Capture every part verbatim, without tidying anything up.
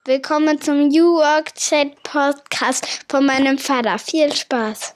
Willkommen zum New Work Chat Podcast von meinem Vater. Viel Spaß!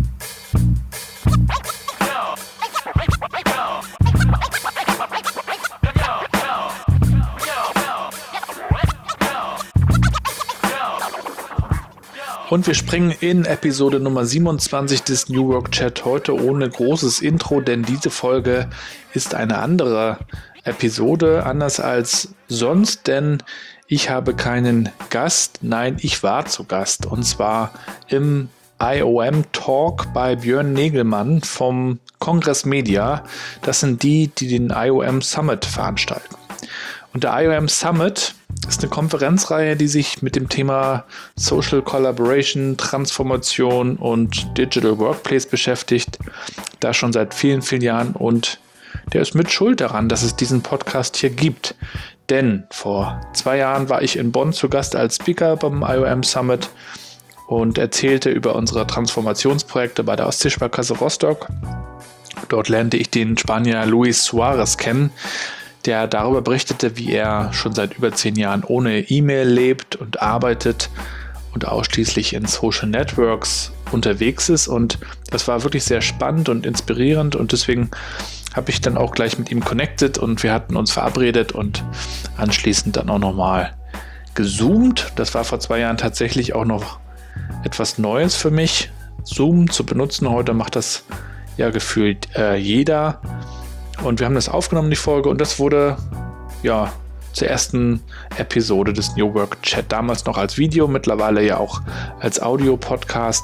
Und wir springen in Episode Nummer siebenundzwanzig des New Work Chat, heute ohne großes Intro, denn diese Folge ist eine andere Episode, anders als sonst, denn ich habe keinen Gast, nein, ich war zu Gast, und zwar im I O M Talk bei Björn Negelmann vom Congress Media. Das sind die, die den I O M Summit veranstalten. Und der I O M Summit ist eine Konferenzreihe, die sich mit dem Thema Social Collaboration, Transformation und Digital Workplace beschäftigt. Da schon seit vielen, vielen Jahren, und der ist mit schuld daran, dass es diesen Podcast hier gibt. Denn vor zwei Jahren war ich in Bonn zu Gast als Speaker beim I O M Summit und erzählte über unsere Transformationsprojekte bei der Ostseesparkasse Rostock. Dort lernte ich den Spanier Luis Suarez kennen, der darüber berichtete, wie er schon seit über zehn Jahren ohne E-Mail lebt und arbeitet und ausschließlich in Social Networks unterwegs ist. Und das war wirklich sehr spannend und inspirierend, und deswegen habe ich dann auch gleich mit ihm connected und wir hatten uns verabredet und anschließend dann auch nochmal gezoomt. Das war vor zwei Jahren tatsächlich auch noch etwas Neues für mich, Zoom zu benutzen. Heute macht das ja gefühlt äh, jeder. Und wir haben das aufgenommen, die Folge, und das wurde ja zur ersten Episode des New Work Chat. Damals noch als Video, mittlerweile ja auch als Audio-Podcast.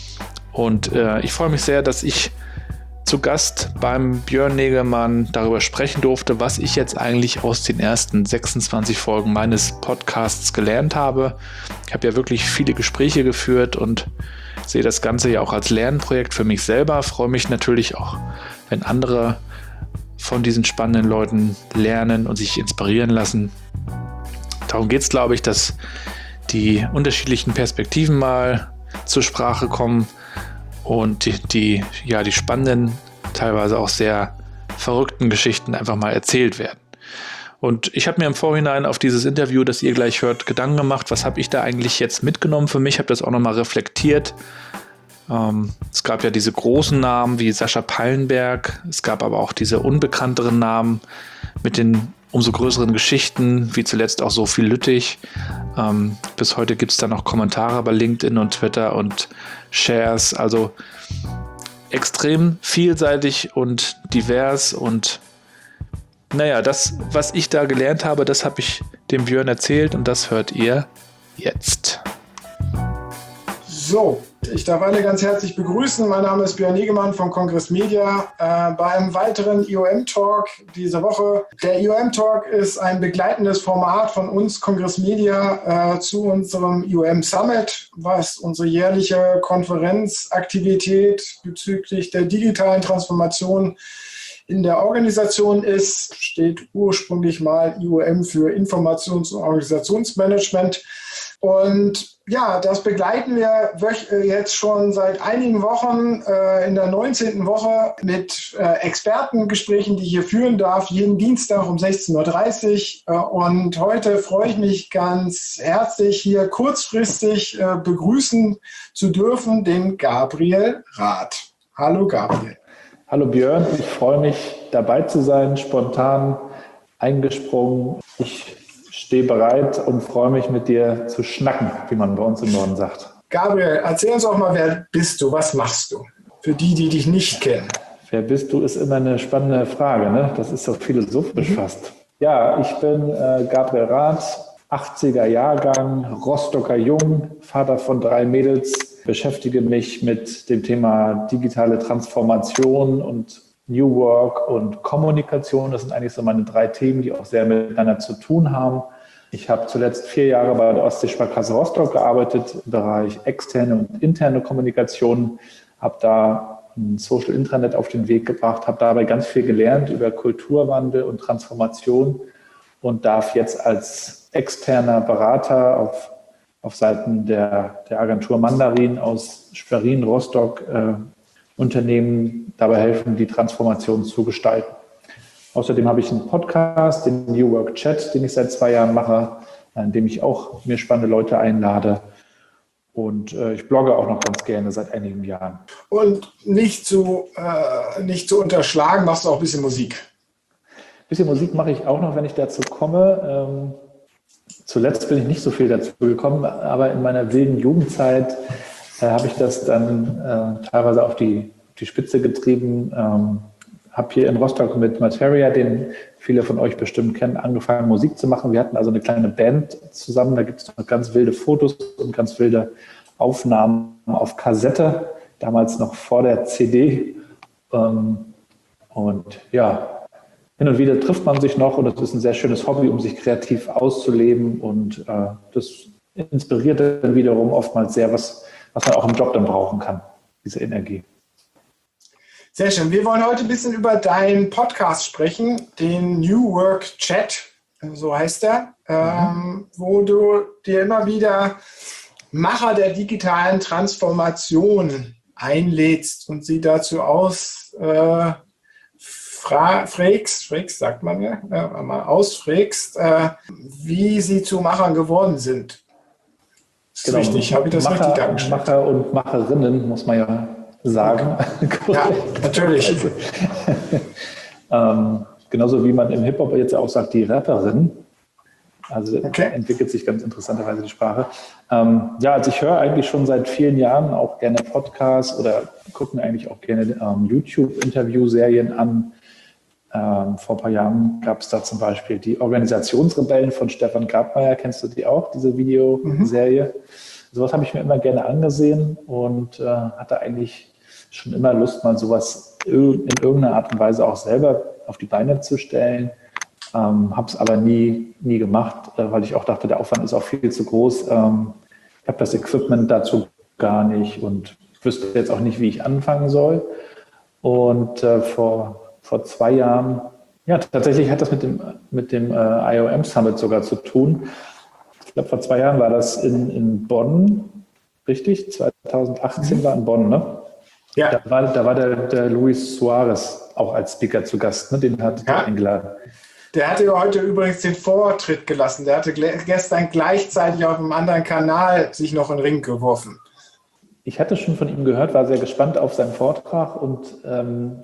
Und äh, ich freue mich sehr, dass ich zu Gast beim Björn Negelmann darüber sprechen durfte, was ich jetzt eigentlich aus den ersten sechsundzwanzig Folgen meines Podcasts gelernt habe. Ich habe ja wirklich viele Gespräche geführt und sehe das Ganze ja auch als Lernprojekt für mich selber. Freue mich natürlich auch, wenn andere von diesen spannenden Leuten lernen und sich inspirieren lassen. Darum geht es, glaube ich, dass die unterschiedlichen Perspektiven mal zur Sprache kommen und die, die, ja, die spannenden, teilweise auch sehr verrückten Geschichten einfach mal erzählt werden. Und ich habe mir im Vorhinein auf dieses Interview, das ihr gleich hört, Gedanken gemacht, was habe ich da eigentlich jetzt mitgenommen für mich, habe das auch nochmal reflektiert. Ähm, es gab ja diese großen Namen wie Sascha Pallenberg, es gab aber auch diese unbekannteren Namen mit den umso größeren Geschichten, wie zuletzt auch Sophie Lüttich. Ähm, bis heute gibt es da noch Kommentare bei LinkedIn und Twitter und Shares, also extrem vielseitig und divers. Und naja, das, was ich da gelernt habe, das habe ich dem Björn erzählt, und das hört ihr jetzt. So, ich darf alle ganz herzlich begrüßen. Mein Name ist Björn Negelmann von Congress Media äh, bei einem weiteren I O M-Talk diese Woche. Der I O M-Talk ist ein begleitendes Format von uns, Congress Media, äh, zu unserem I O M-Summit, was unsere jährliche Konferenzaktivität bezüglich der digitalen Transformation in der Organisation ist. Steht ursprünglich mal I O M für Informations- und Organisationsmanagement. Und ja, das begleiten wir jetzt schon seit einigen Wochen äh, in der neunzehnten Woche mit äh, Expertengesprächen, die ich hier führen darf, jeden Dienstag um sechzehn Uhr dreißig. Äh, und heute freue ich mich ganz herzlich, hier kurzfristig äh, begrüßen zu dürfen, den Gabriel Rath. Hallo Gabriel. Hallo Björn, ich freue mich, dabei zu sein, spontan eingesprungen. Ich stehe bereit und freue mich, mit dir zu schnacken, wie man bei uns im Norden sagt. Gabriel, erzähl uns auch mal, wer bist du, was machst du? Für die, die dich nicht kennen. Wer bist du, ist immer eine spannende Frage, ne? Das ist doch philosophisch mhm. fast. Ja, ich bin äh, Gabriel Rath, achtziger Jahrgang, Rostocker Jung, Vater von drei Mädels, beschäftige mich mit dem Thema digitale Transformation und New Work und Kommunikation. Das sind eigentlich so meine drei Themen, die auch sehr miteinander zu tun haben. Ich habe zuletzt vier Jahre bei der Ostseesparkasse Rostock gearbeitet im Bereich externe und interne Kommunikation, habe da ein Social Intranet auf den Weg gebracht, habe dabei ganz viel gelernt über Kulturwandel und Transformation und darf jetzt als externer Berater auf, auf Seiten der, der Agentur Mandarin aus Schwerin, Rostock, äh, Unternehmen dabei helfen, die Transformation zu gestalten. Außerdem habe ich einen Podcast, den New Work Chat, den ich seit zwei Jahren mache, in dem ich auch mir spannende Leute einlade. Und äh, ich blogge auch noch ganz gerne seit einigen Jahren. Und nicht zu, äh, nicht zu unterschlagen, machst du auch ein bisschen Musik. Ein bisschen Musik mache ich auch noch, wenn ich dazu komme. Ähm, zuletzt bin ich nicht so viel dazu gekommen, aber in meiner wilden Jugendzeit äh, habe ich das dann äh, teilweise auf die, die Spitze getrieben. Ähm, habe hier in Rostock mit Materia, den viele von euch bestimmt kennen, angefangen, Musik zu machen. Wir hatten also eine kleine Band zusammen. Da gibt es noch ganz wilde Fotos und ganz wilde Aufnahmen auf Kassette, damals noch vor der C D. Und ja, hin und wieder trifft man sich noch und das ist ein sehr schönes Hobby, um sich kreativ auszuleben. Und äh, das inspiriert dann wiederum oftmals sehr, was, was man auch im Job dann brauchen kann, diese Energie. Sehr schön. Wir wollen heute ein bisschen über deinen Podcast sprechen, den New Work Chat, so heißt er, ähm, wo du dir immer wieder Macher der digitalen Transformation einlädst und sie dazu aus äh, fra- frägst, frägst, sagt man ja, äh, mal ausfrägst, äh, wie sie zu Machern geworden sind. Das ist genau, richtig, habe ich das Macher, richtig dargestellt? Macher und Macherinnen, muss man ja sagen. Ja, natürlich. Also, ähm, genauso wie man im Hip-Hop jetzt auch sagt, die Rapperin. Also okay. Entwickelt sich ganz interessanterweise die Sprache. Ähm, ja, also ich höre eigentlich schon seit vielen Jahren auch gerne Podcasts oder gucke mir eigentlich auch gerne ähm, YouTube-Interview-Serien an. Ähm, vor ein paar Jahren gab es da zum Beispiel die Organisationsrebellen von Stefan Grabmaier. Kennst du die auch, diese Videoserie? Mhm. Sowas habe ich mir immer gerne angesehen und äh, hatte eigentlich schon immer Lust, mal sowas in irgendeiner Art und Weise auch selber auf die Beine zu stellen. Ähm, habe es aber nie, nie gemacht, äh, weil ich auch dachte, der Aufwand ist auch viel zu groß. Ähm, ich habe das Equipment dazu gar nicht und wüsste jetzt auch nicht, wie ich anfangen soll. Und äh, vor, vor zwei Jahren, ja, tatsächlich hat das mit dem, mit dem äh, I O M Summit sogar zu tun. Ich glaube, vor zwei Jahren war das in, in Bonn, richtig? zwanzig achtzehn mhm. war in Bonn, ne? Ja. Da war, da war der, der Luis Suarez auch als Speaker zu Gast, ne? Den hat ja. er eingeladen. Der hatte heute übrigens den Vortritt gelassen. Der hatte gestern gleichzeitig auf einem anderen Kanal sich noch in den Ring geworfen. Ich hatte schon von ihm gehört, war sehr gespannt auf seinen Vortrag und ähm,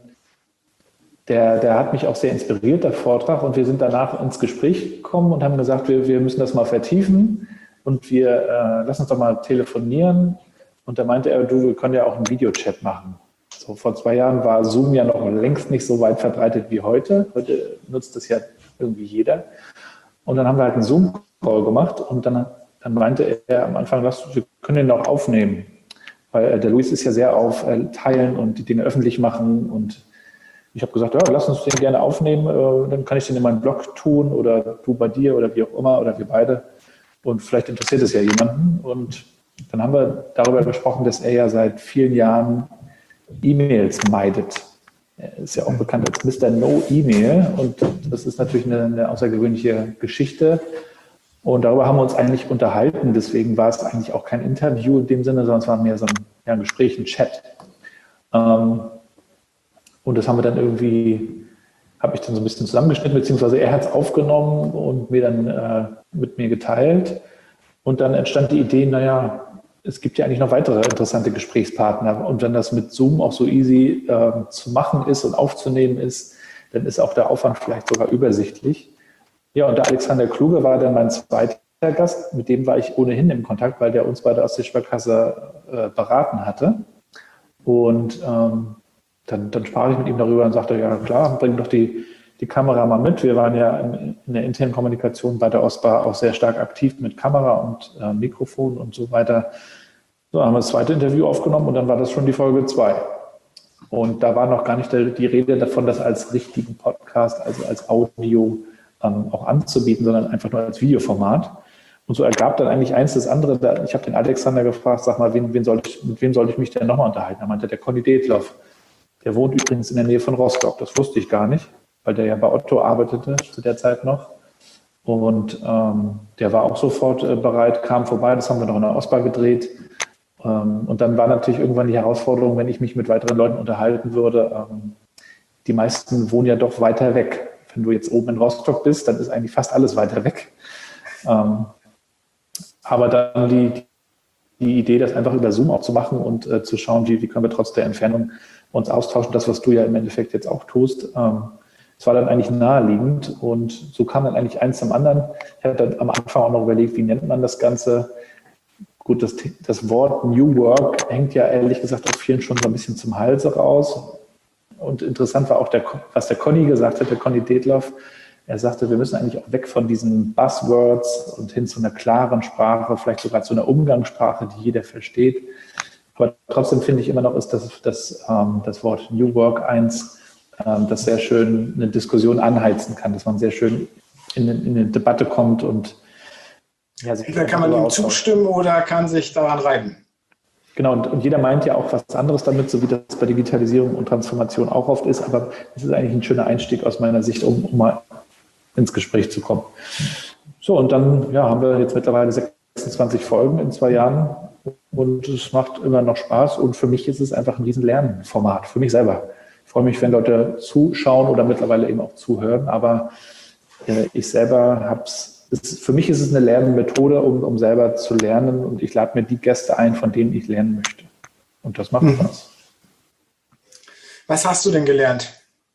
der, der hat mich auch sehr inspiriert, der Vortrag. Und wir sind danach ins Gespräch gekommen und haben gesagt, wir, wir müssen das mal vertiefen und wir äh, lassen uns doch mal telefonieren. Und da meinte er, du, wir können ja auch einen Videochat machen. So, vor zwei Jahren war Zoom ja noch längst nicht so weit verbreitet wie heute. Heute nutzt das ja irgendwie jeder. Und dann haben wir halt einen Zoom-Call gemacht und dann, dann meinte er am Anfang, lass, wir können den auch aufnehmen. Weil der Luis ist ja sehr auf äh, Teilen und die Dinge öffentlich machen. Und ich habe gesagt, ja, lass uns den gerne aufnehmen. Äh, dann kann ich den in meinen Blog tun oder du bei dir oder wie auch immer oder wir beide. Und vielleicht interessiert es ja jemanden. Und dann haben wir darüber gesprochen, dass er ja seit vielen Jahren E-Mails meidet. Er ist ja auch bekannt als Mister No-E-Mail und das ist natürlich eine, eine außergewöhnliche Geschichte. Und darüber haben wir uns eigentlich unterhalten. Deswegen war es eigentlich auch kein Interview in dem Sinne, sondern es war mehr so ein, ja, ein Gespräch, ein Chat. Ähm, und das haben wir dann irgendwie, habe ich dann so ein bisschen zusammengeschnitten, beziehungsweise er hat es aufgenommen und mir dann äh, mit mir geteilt. Und dann entstand die Idee, naja, es gibt ja eigentlich noch weitere interessante Gesprächspartner. Und wenn das mit Zoom auch so easy äh, zu machen ist und aufzunehmen ist, dann ist auch der Aufwand vielleicht sogar übersichtlich. Ja, und der Alexander Kluge war dann mein zweiter Gast. Mit dem war ich ohnehin im Kontakt, weil der uns beide aus der Sparkasse äh, beraten hatte. Und ähm, dann, dann sprach ich mit ihm darüber und sagte, ja klar, bring doch die, die Kamera mal mit. Wir waren ja in, in der internen Kommunikation bei der OSPA auch sehr stark aktiv mit Kamera und äh, Mikrofon und so weiter. So haben wir das zweite Interview aufgenommen und dann war das schon die Folge zwei. Und da war noch gar nicht die Rede davon, das als richtigen Podcast, also als Audio ähm, auch anzubieten, sondern einfach nur als Videoformat. Und so ergab dann eigentlich eins das andere. Ich habe den Alexander gefragt, sag mal, wen, wen soll ich, mit wem soll ich mich denn nochmal unterhalten? Er meinte, der Conny Detloff. Der wohnt übrigens in der Nähe von Rostock. Das wusste ich gar nicht, weil der ja bei Otto arbeitete zu der Zeit noch. Und ähm, der war auch sofort äh, bereit, kam vorbei. Das haben wir noch in der OSPA gedreht. Ähm, und dann war natürlich irgendwann die Herausforderung, wenn ich mich mit weiteren Leuten unterhalten würde. Ähm, die meisten wohnen ja doch weiter weg. Wenn du jetzt oben in Rostock bist, dann ist eigentlich fast alles weiter weg. Ähm, aber dann die, die Idee, das einfach über Zoom auch zu machen und äh, zu schauen, wie, wie können wir trotz der Entfernung uns austauschen, das, was du ja im Endeffekt jetzt auch tust. Ähm, es war dann eigentlich naheliegend und so kam dann eigentlich eins zum anderen. Ich hatte dann am Anfang auch noch überlegt, wie nennt man das Ganze? Gut, das, das Wort New Work hängt ja ehrlich gesagt auf vielen schon so ein bisschen zum Halse raus. Und interessant war auch, der, was der Conny gesagt hat, der Conny Detloff. Er sagte, wir müssen eigentlich auch weg von diesen Buzzwords und hin zu einer klaren Sprache, vielleicht sogar zu einer Umgangssprache, die jeder versteht. Aber trotzdem finde ich immer noch, ist das, das, ähm, das Wort New Work eins, ähm, das sehr schön eine Diskussion anheizen kann, dass man sehr schön in, in eine Debatte kommt und ja, entweder kann man ihm zustimmen oder kann sich daran reiben. Genau, und, und jeder meint ja auch was anderes damit, so wie das bei Digitalisierung und Transformation auch oft ist, aber es ist eigentlich ein schöner Einstieg aus meiner Sicht, um, um mal ins Gespräch zu kommen. So, und dann ja, haben wir jetzt mittlerweile sechsundzwanzig Folgen in zwei Jahren und es macht immer noch Spaß und für mich ist es einfach ein riesen Lernformat, für mich selber. Ich freue mich, wenn Leute zuschauen oder mittlerweile eben auch zuhören, aber äh, ich selber habe es, für mich ist es eine Lernmethode, um, um selber zu lernen und ich lade mir die Gäste ein, von denen ich lernen möchte. Und das macht Spaß. Was hast du denn gelernt?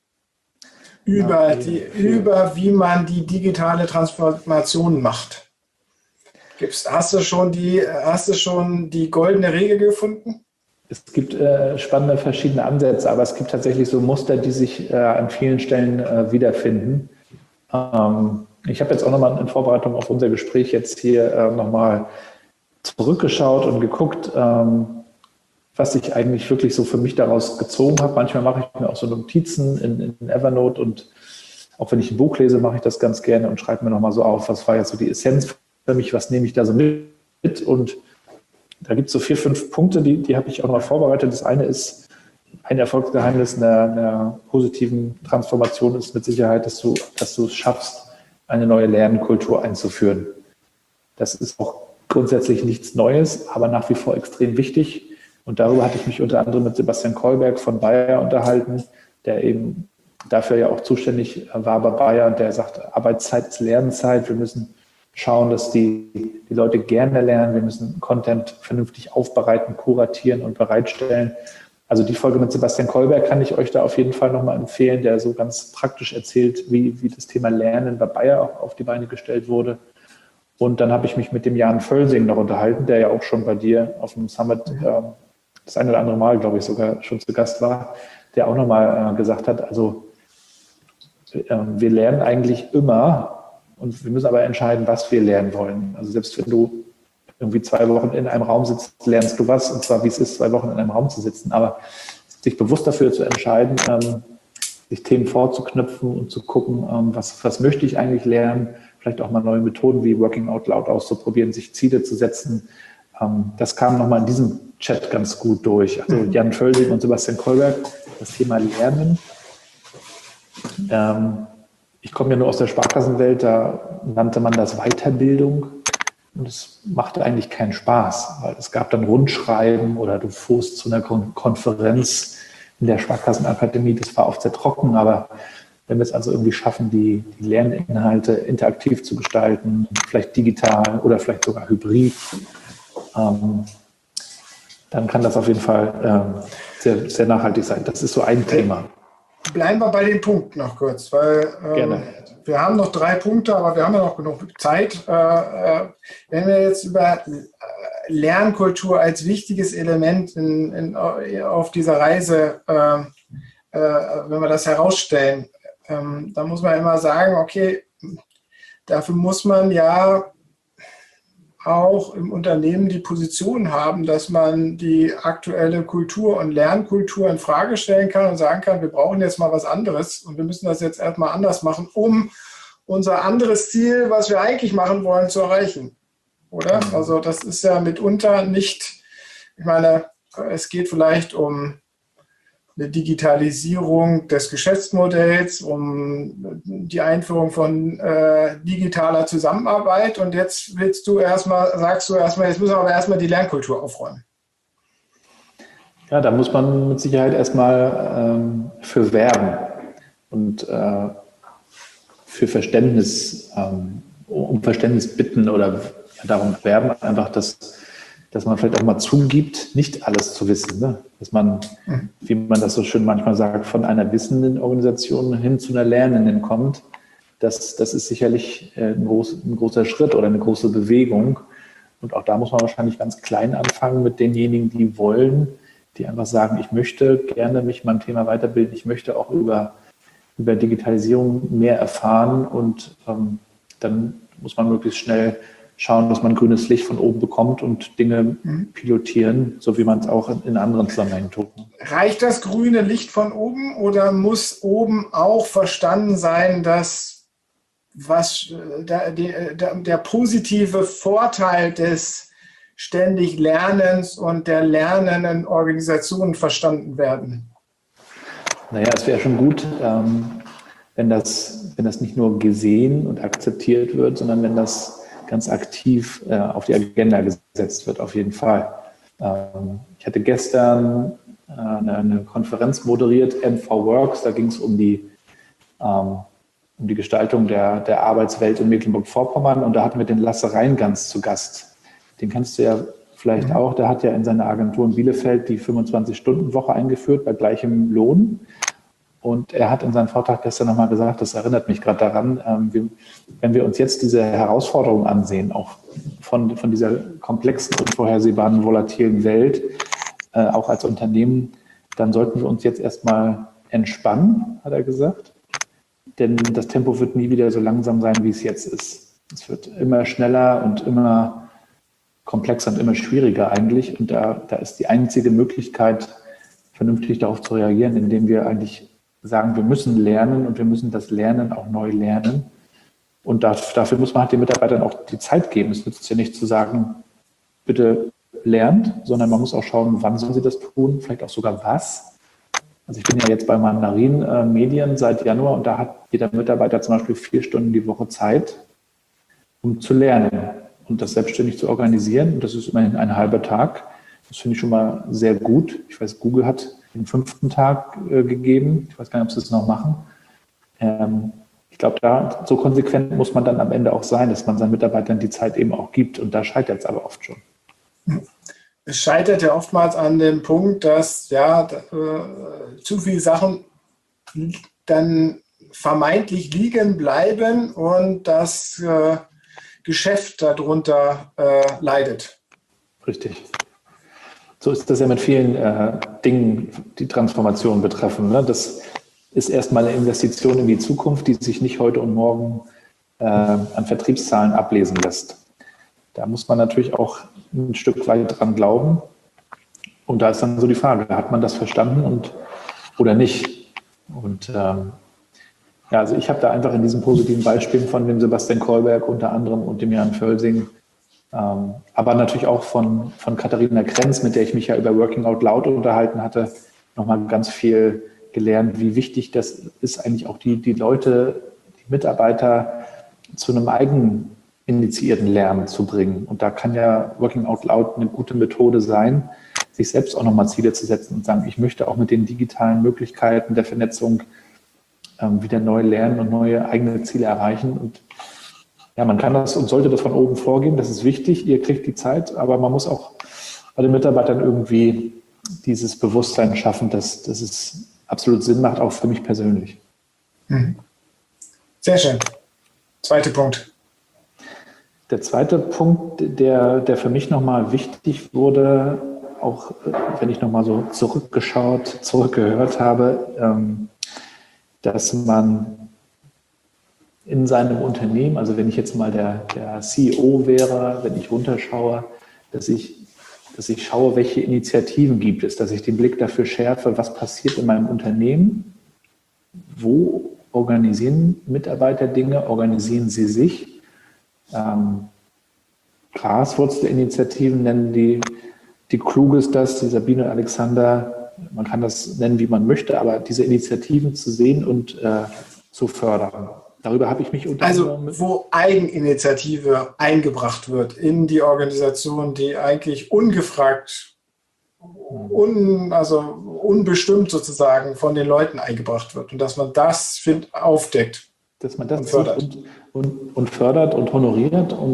Über, die, über wie man die digitale Transformation macht. Gibt's, hast du schon die, hast du schon die goldene Regel gefunden? Es gibt äh, spannende verschiedene Ansätze, aber es gibt tatsächlich so Muster, die sich äh, an vielen Stellen äh, wiederfinden. Ähm, ich habe jetzt auch nochmal in Vorbereitung auf unser Gespräch jetzt hier äh, nochmal zurückgeschaut und geguckt, ähm, was ich eigentlich wirklich so für mich daraus gezogen habe. Manchmal mache ich mir auch so Notizen in, in Evernote und auch wenn ich ein Buch lese, mache ich das ganz gerne und schreibe mir nochmal so auf, was war jetzt so die Essenz für mich, was nehme ich da so mit. Und da gibt es so vier, fünf Punkte, die, die habe ich auch nochmal vorbereitet. Das eine ist, ein Erfolgsgeheimnis einer, einer positiven Transformation ist mit Sicherheit, dass du, dass du es schaffst, eine neue Lernkultur einzuführen. Das ist auch grundsätzlich nichts Neues, aber nach wie vor extrem wichtig. Und darüber hatte ich mich unter anderem mit Sebastian Kolberg von Bayer unterhalten, der eben dafür ja auch zuständig war bei Bayer und der sagt, Arbeitszeit ist Lernzeit. Wir müssen schauen, dass die, die Leute gerne lernen. Wir müssen Content vernünftig aufbereiten, kuratieren und bereitstellen. Also die Folge mit Sebastian Kolberg kann ich euch da auf jeden Fall nochmal empfehlen, der so ganz praktisch erzählt, wie, wie das Thema Lernen bei Bayer auch auf die Beine gestellt wurde. Und dann habe ich mich mit dem Jan Völsing noch unterhalten, der ja auch schon bei dir auf dem Summit ähm, das ein oder andere Mal, glaube ich, sogar schon zu Gast war, der auch nochmal äh, gesagt hat, also äh, wir lernen eigentlich immer und wir müssen aber entscheiden, was wir lernen wollen. Also selbst wenn du irgendwie zwei Wochen in einem Raum sitzt, lernst du was, und zwar wie es ist, zwei Wochen in einem Raum zu sitzen. Aber sich bewusst dafür zu entscheiden, ähm, sich Themen vorzuknüpfen und zu gucken, ähm, was, was möchte ich eigentlich lernen, vielleicht auch mal neue Methoden wie Working Out Loud auszuprobieren, sich Ziele zu setzen. Ähm, das kam nochmal in diesem Chat ganz gut durch. Also Jan Völsing und Sebastian Kolberg, das Thema Lernen. Ähm, ich komme ja nur aus der Sparkassenwelt, da nannte man das Weiterbildung. Und es machte eigentlich keinen Spaß, weil es gab dann Rundschreiben oder du fuhrst zu einer Kon- Konferenz in der Sparkassenakademie. Das war oft sehr trocken, aber wenn wir es also irgendwie schaffen, die, die Lerninhalte interaktiv zu gestalten, vielleicht digital oder vielleicht sogar hybrid, ähm, dann kann das auf jeden Fall ähm, sehr, sehr nachhaltig sein. Das ist so ein Thema. Bleiben wir bei den Punkten noch kurz, weil ähm, Gerne. Wir haben noch drei Punkte, aber wir haben ja noch genug Zeit. Äh, äh, wenn wir jetzt über Lernkultur als wichtiges Element in, in, auf dieser Reise, äh, äh, wenn wir das herausstellen, ähm, dann muss man immer sagen, okay, dafür muss man ja auch im Unternehmen die Position haben, dass man die aktuelle Kultur und Lernkultur in Frage stellen kann und sagen kann, wir brauchen jetzt mal was anderes und wir müssen das jetzt erstmal anders machen, um unser anderes Ziel, was wir eigentlich machen wollen, zu erreichen. Oder? Also das ist ja mitunter nicht, ich meine, es geht vielleicht um eine Digitalisierung des Geschäftsmodells, um die Einführung von äh, digitaler Zusammenarbeit. Und jetzt willst du erstmal, sagst du erstmal, jetzt müssen wir aber erstmal die Lernkultur aufräumen. Ja, da muss man mit Sicherheit erstmal ähm, für werben und äh, für Verständnis, ähm, um Verständnis bitten oder ja, darum werben, einfach, dass, dass man vielleicht auch mal zugibt, nicht alles zu wissen. Ne? Dass man, wie man das so schön manchmal sagt, von einer wissenden Organisation hin zu einer Lernenden kommt. Das, das ist sicherlich ein, groß, ein großer Schritt oder eine große Bewegung. Und auch da muss man wahrscheinlich ganz klein anfangen mit denjenigen, die wollen, die einfach sagen, ich möchte gerne mich beim Thema weiterbilden, ich möchte auch über, über Digitalisierung mehr erfahren und ähm, dann muss man möglichst schnell schauen, dass man grünes Licht von oben bekommt und Dinge mhm. pilotieren, so wie man es auch in, in anderen Zusammenhängen tut. Reicht das grüne Licht von oben oder muss oben auch verstanden sein, dass was der, der, der positive Vorteil des ständig Lernens und der lernenden Organisationen verstanden werden? Naja, es wäre schon gut, ähm, wenn, das, wenn das nicht nur gesehen und akzeptiert wird, sondern wenn das ganz aktiv äh, auf die Agenda gesetzt wird, auf jeden Fall. Ähm, ich hatte gestern äh, eine, eine Konferenz moderiert, M V Works, da ging es um die ähm, um die Gestaltung der, der Arbeitswelt in Mecklenburg-Vorpommern. Und da hatten wir den Lasse Reingans zu Gast. Den kennst du ja vielleicht mhm. auch. Der hat ja in seiner Agentur in Bielefeld die fünfundzwanzig-Stunden-Woche eingeführt bei gleichem Lohn. Und er hat in seinem Vortrag gestern nochmal gesagt, das erinnert mich gerade daran, ähm, wir, wenn wir uns jetzt diese Herausforderungen ansehen, auch von, von dieser komplexen, unvorhersehbaren, volatilen Welt, äh, auch als Unternehmen, dann sollten wir uns jetzt erstmal entspannen, hat er gesagt. Denn das Tempo wird nie wieder so langsam sein, wie es jetzt ist. Es wird immer schneller und immer komplexer und immer schwieriger eigentlich. Und da, da ist die einzige Möglichkeit, vernünftig darauf zu reagieren, indem wir eigentlich sagen, wir müssen lernen und wir müssen das Lernen auch neu lernen. Und dafür muss man halt den Mitarbeitern auch die Zeit geben. Es nützt ja nicht zu sagen, bitte lernt, sondern man muss auch schauen, wann sollen sie das tun, vielleicht auch sogar was. Also ich bin ja jetzt bei Mandarin äh, Medien seit Januar und da hat jeder Mitarbeiter zum Beispiel vier Stunden die Woche Zeit, um zu lernen und das selbstständig zu organisieren. Und das ist immerhin ein halber Tag. Das finde ich schon mal sehr gut. Ich weiß, Google hat den fünften Tag äh, gegeben. Ich weiß gar nicht, ob sie es noch machen. Ähm, ich glaube, da so konsequent muss man dann am Ende auch sein, dass man seinen Mitarbeitern die Zeit eben auch gibt. Und da scheitert es aber oft schon. Es scheitert ja oftmals an dem Punkt, dass ja äh, zu viele Sachen dann vermeintlich liegen bleiben und das äh, Geschäft darunter äh, leidet. Richtig. So ist das ja mit vielen äh, Dingen, die Transformation betreffen. Ne? Das ist erstmal eine Investition in die Zukunft, die sich nicht heute und morgen äh, an Vertriebszahlen ablesen lässt. Da muss man natürlich auch ein Stück weit dran glauben. Und da ist dann so die Frage, hat man das verstanden und, oder nicht? Und ähm, ja, also ich habe da einfach in diesen positiven Beispielen von dem Sebastian Kolberg unter anderem und dem Jan Völsing, ähm, aber natürlich auch von, von Katharina Krenz, mit der ich mich ja über Working Out Loud unterhalten hatte, nochmal ganz viel gelernt, wie wichtig das ist, eigentlich auch die, die Leute, die Mitarbeiter zu einem eigenen initiierten Lernen zu bringen. Und da kann ja Working Out Loud eine gute Methode sein, sich selbst auch nochmal Ziele zu setzen und sagen, ich möchte auch mit den digitalen Möglichkeiten der Vernetzung ähm, wieder neu lernen und neue eigene Ziele erreichen. Und ja, man kann das und sollte das von oben vorgeben, das ist wichtig, ihr kriegt die Zeit, aber man muss auch bei den Mitarbeitern irgendwie dieses Bewusstsein schaffen, dass, dass es absolut Sinn macht, auch für mich persönlich. Sehr schön. Zweiter Punkt. Der zweite Punkt, der, der für mich nochmal wichtig wurde, auch wenn ich nochmal so zurückgeschaut, zurückgehört habe, ähm, dass man in seinem Unternehmen, also wenn ich jetzt mal der, der C E O wäre, wenn ich runterschaue, dass ich, dass ich schaue, welche Initiativen gibt es, dass ich den Blick dafür schärfe, was passiert in meinem Unternehmen, wo organisieren Mitarbeiter Dinge, organisieren sie sich. Ähm, Graswurzelinitiativen nennen die, die klug ist das, die Sabine Alexander, man kann das nennen, wie man möchte, aber diese Initiativen zu sehen und äh, zu fördern. Darüber habe ich mich unter Also wo Eigeninitiative eingebracht wird in die Organisation, die eigentlich ungefragt, un, also unbestimmt sozusagen von den Leuten eingebracht wird und dass man das find, aufdeckt. Dass man das und fördert. Und, und, und fördert und honoriert und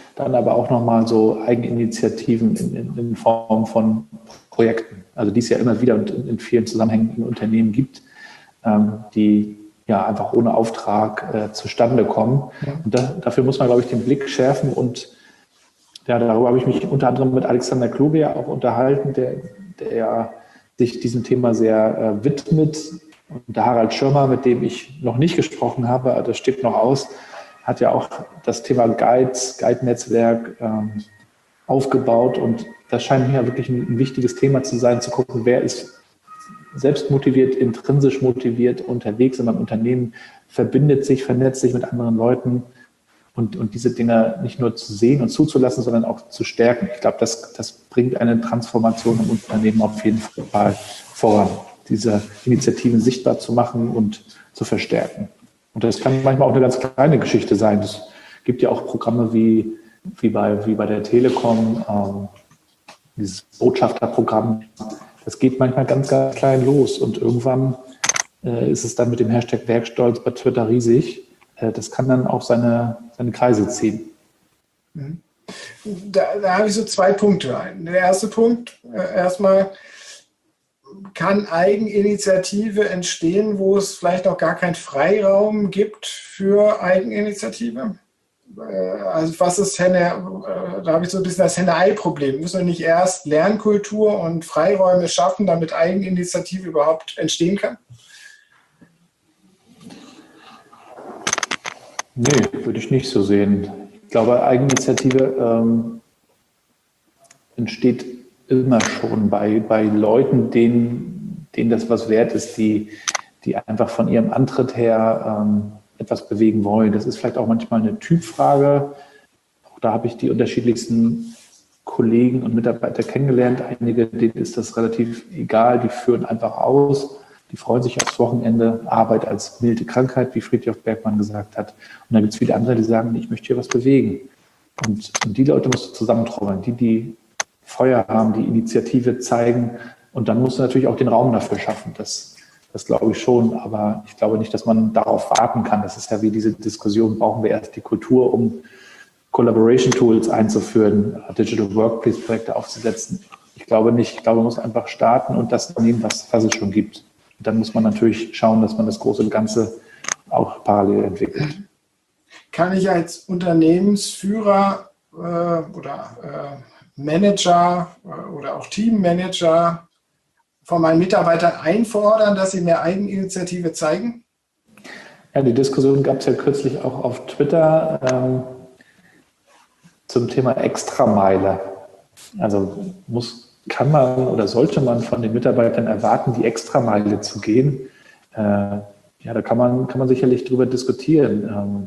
dann aber auch nochmal so Eigeninitiativen in, in, in Form von Projekten, also die es ja immer wieder in, in vielen Zusammenhängen in Unternehmen gibt, ähm, die ja einfach ohne Auftrag äh, zustande kommen. Ja. Und da, dafür muss man, glaube ich, den Blick schärfen und ja, darüber habe ich mich unter anderem mit Alexander Kluge ja auch unterhalten, der, der ja sich diesem Thema sehr äh, widmet. Und der Harald Schirmer, mit dem ich noch nicht gesprochen habe, das steht noch aus, hat ja auch das Thema Guides, Guide-Netzwerk ähm, aufgebaut. Und das scheint mir wirklich ein, ein wichtiges Thema zu sein, zu gucken, wer ist selbst motiviert, intrinsisch motiviert unterwegs in einem Unternehmen, verbindet sich, vernetzt sich mit anderen Leuten und, und diese Dinge nicht nur zu sehen und zuzulassen, sondern auch zu stärken. Ich glaube, das, das bringt eine Transformation im Unternehmen auf jeden Fall voran, diese Initiativen sichtbar zu machen und zu verstärken. Und das kann manchmal auch eine ganz kleine Geschichte sein. Es gibt ja auch Programme wie, wie, bei, wie bei der Telekom, ähm, dieses Botschafterprogramm. Das geht manchmal ganz, ganz klein los und irgendwann äh, ist es dann mit dem Hashtag Werkstolz bei Twitter riesig. Äh, das kann dann auch seine, seine Kreise ziehen. Da, da habe ich so zwei Punkte. Der erste Punkt, äh, erstmal, kann Eigeninitiative entstehen, wo es vielleicht auch gar keinen Freiraum gibt für Eigeninitiative? Also was ist Henne, da habe ich so ein bisschen das Henne-Ei-Problem. Müssen wir nicht erst Lernkultur und Freiräume schaffen, damit Eigeninitiative überhaupt entstehen kann? Nee, würde ich nicht so sehen. Ich glaube, Eigeninitiative ähm, entsteht immer schon bei, bei Leuten, denen, denen das was wert ist, die, die einfach von ihrem Antritt her ähm, etwas bewegen wollen. Das ist vielleicht auch manchmal eine Typfrage. Auch da habe ich die unterschiedlichsten Kollegen und Mitarbeiter kennengelernt. Einige, denen ist das relativ egal, die führen einfach aus, die freuen sich aufs Wochenende, Arbeit als milde Krankheit, wie Friedrich Bergmann gesagt hat. Und dann gibt es viele andere, die sagen, ich möchte hier was bewegen. Und, und die Leute musst du zusammentrommeln, die, die Feuer haben, die Initiative zeigen. Und dann musst du natürlich auch den Raum dafür schaffen. Das, das glaube ich schon. Aber ich glaube nicht, dass man darauf warten kann. Das ist ja wie diese Diskussion, brauchen wir erst die Kultur, um Collaboration Tools einzuführen, Digital Workplace Projekte aufzusetzen. Ich glaube nicht. Ich glaube, man muss einfach starten und das nehmen, was, was es schon gibt. Und dann muss man natürlich schauen, dass man das große Ganze auch parallel entwickelt. Kann ich als Unternehmensführer äh, oder äh, Manager oder auch Teammanager von meinen Mitarbeitern einfordern, dass sie mehr Eigeninitiative zeigen? Ja, die Diskussion gab es ja kürzlich auch auf Twitter ähm, zum Thema Extrameile. Also muss, kann man oder sollte man von den Mitarbeitern erwarten, die Extrameile zu gehen? Äh, ja, da kann man, kann man sicherlich drüber diskutieren. Ähm,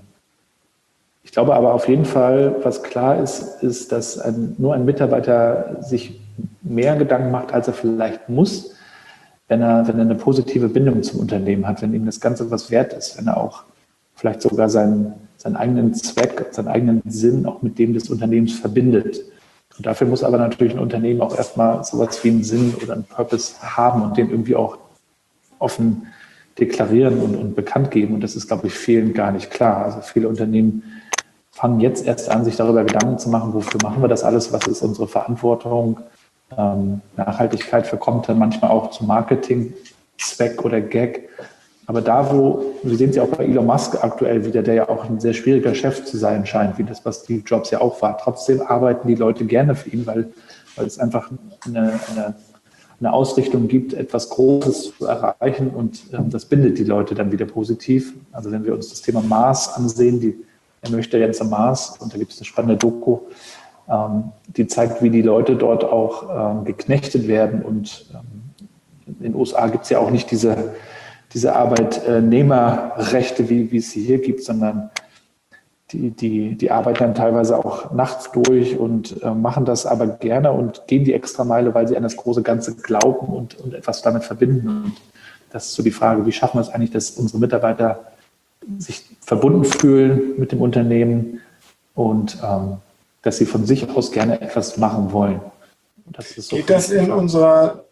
Ich glaube aber auf jeden Fall, was klar ist, ist, dass ein, nur ein Mitarbeiter sich mehr Gedanken macht, als er vielleicht muss, wenn er, wenn er eine positive Bindung zum Unternehmen hat, wenn ihm das Ganze was wert ist, wenn er auch vielleicht sogar seinen, seinen eigenen Zweck, seinen eigenen Sinn auch mit dem des Unternehmens verbindet. Und dafür muss aber natürlich ein Unternehmen auch erstmal sowas wie einen Sinn oder einen Purpose haben und den irgendwie auch offen deklarieren und, und bekannt geben. Und das ist, glaube ich, vielen gar nicht klar. Also viele Unternehmen fangen jetzt erst an, sich darüber Gedanken zu machen, wofür machen wir das alles, was ist unsere Verantwortung. Ähm, Nachhaltigkeit verkommt dann manchmal auch zum Marketing-Zweck oder Gag. Aber da, wo, wir sehen es ja auch bei Elon Musk aktuell wieder, der ja auch ein sehr schwieriger Chef zu sein scheint, wie das, was Steve Jobs ja auch war. Trotzdem arbeiten die Leute gerne für ihn, weil, weil es einfach eine, eine, eine Ausrichtung gibt, etwas Großes zu erreichen und ähm, das bindet die Leute dann wieder positiv. Also wenn wir uns das Thema Mars ansehen, die Er möchte jetzt am Mars, und da gibt es eine spannende Doku, ähm, die zeigt, wie die Leute dort auch ähm, geknechtet werden. Und ähm, in den U S A gibt es ja auch nicht diese, diese Arbeitnehmerrechte, wie, wie es sie hier gibt, sondern die, die, die arbeiten dann teilweise auch nachts durch und äh, machen das aber gerne und gehen die Extrameile, weil sie an das große Ganze glauben und, und etwas damit verbinden. Und das ist so die Frage, wie schaffen wir es eigentlich, dass unsere Mitarbeiter sich verbunden fühlen mit dem Unternehmen und ähm, dass sie von sich aus gerne etwas machen wollen. Und das ist so. Geht das in unserer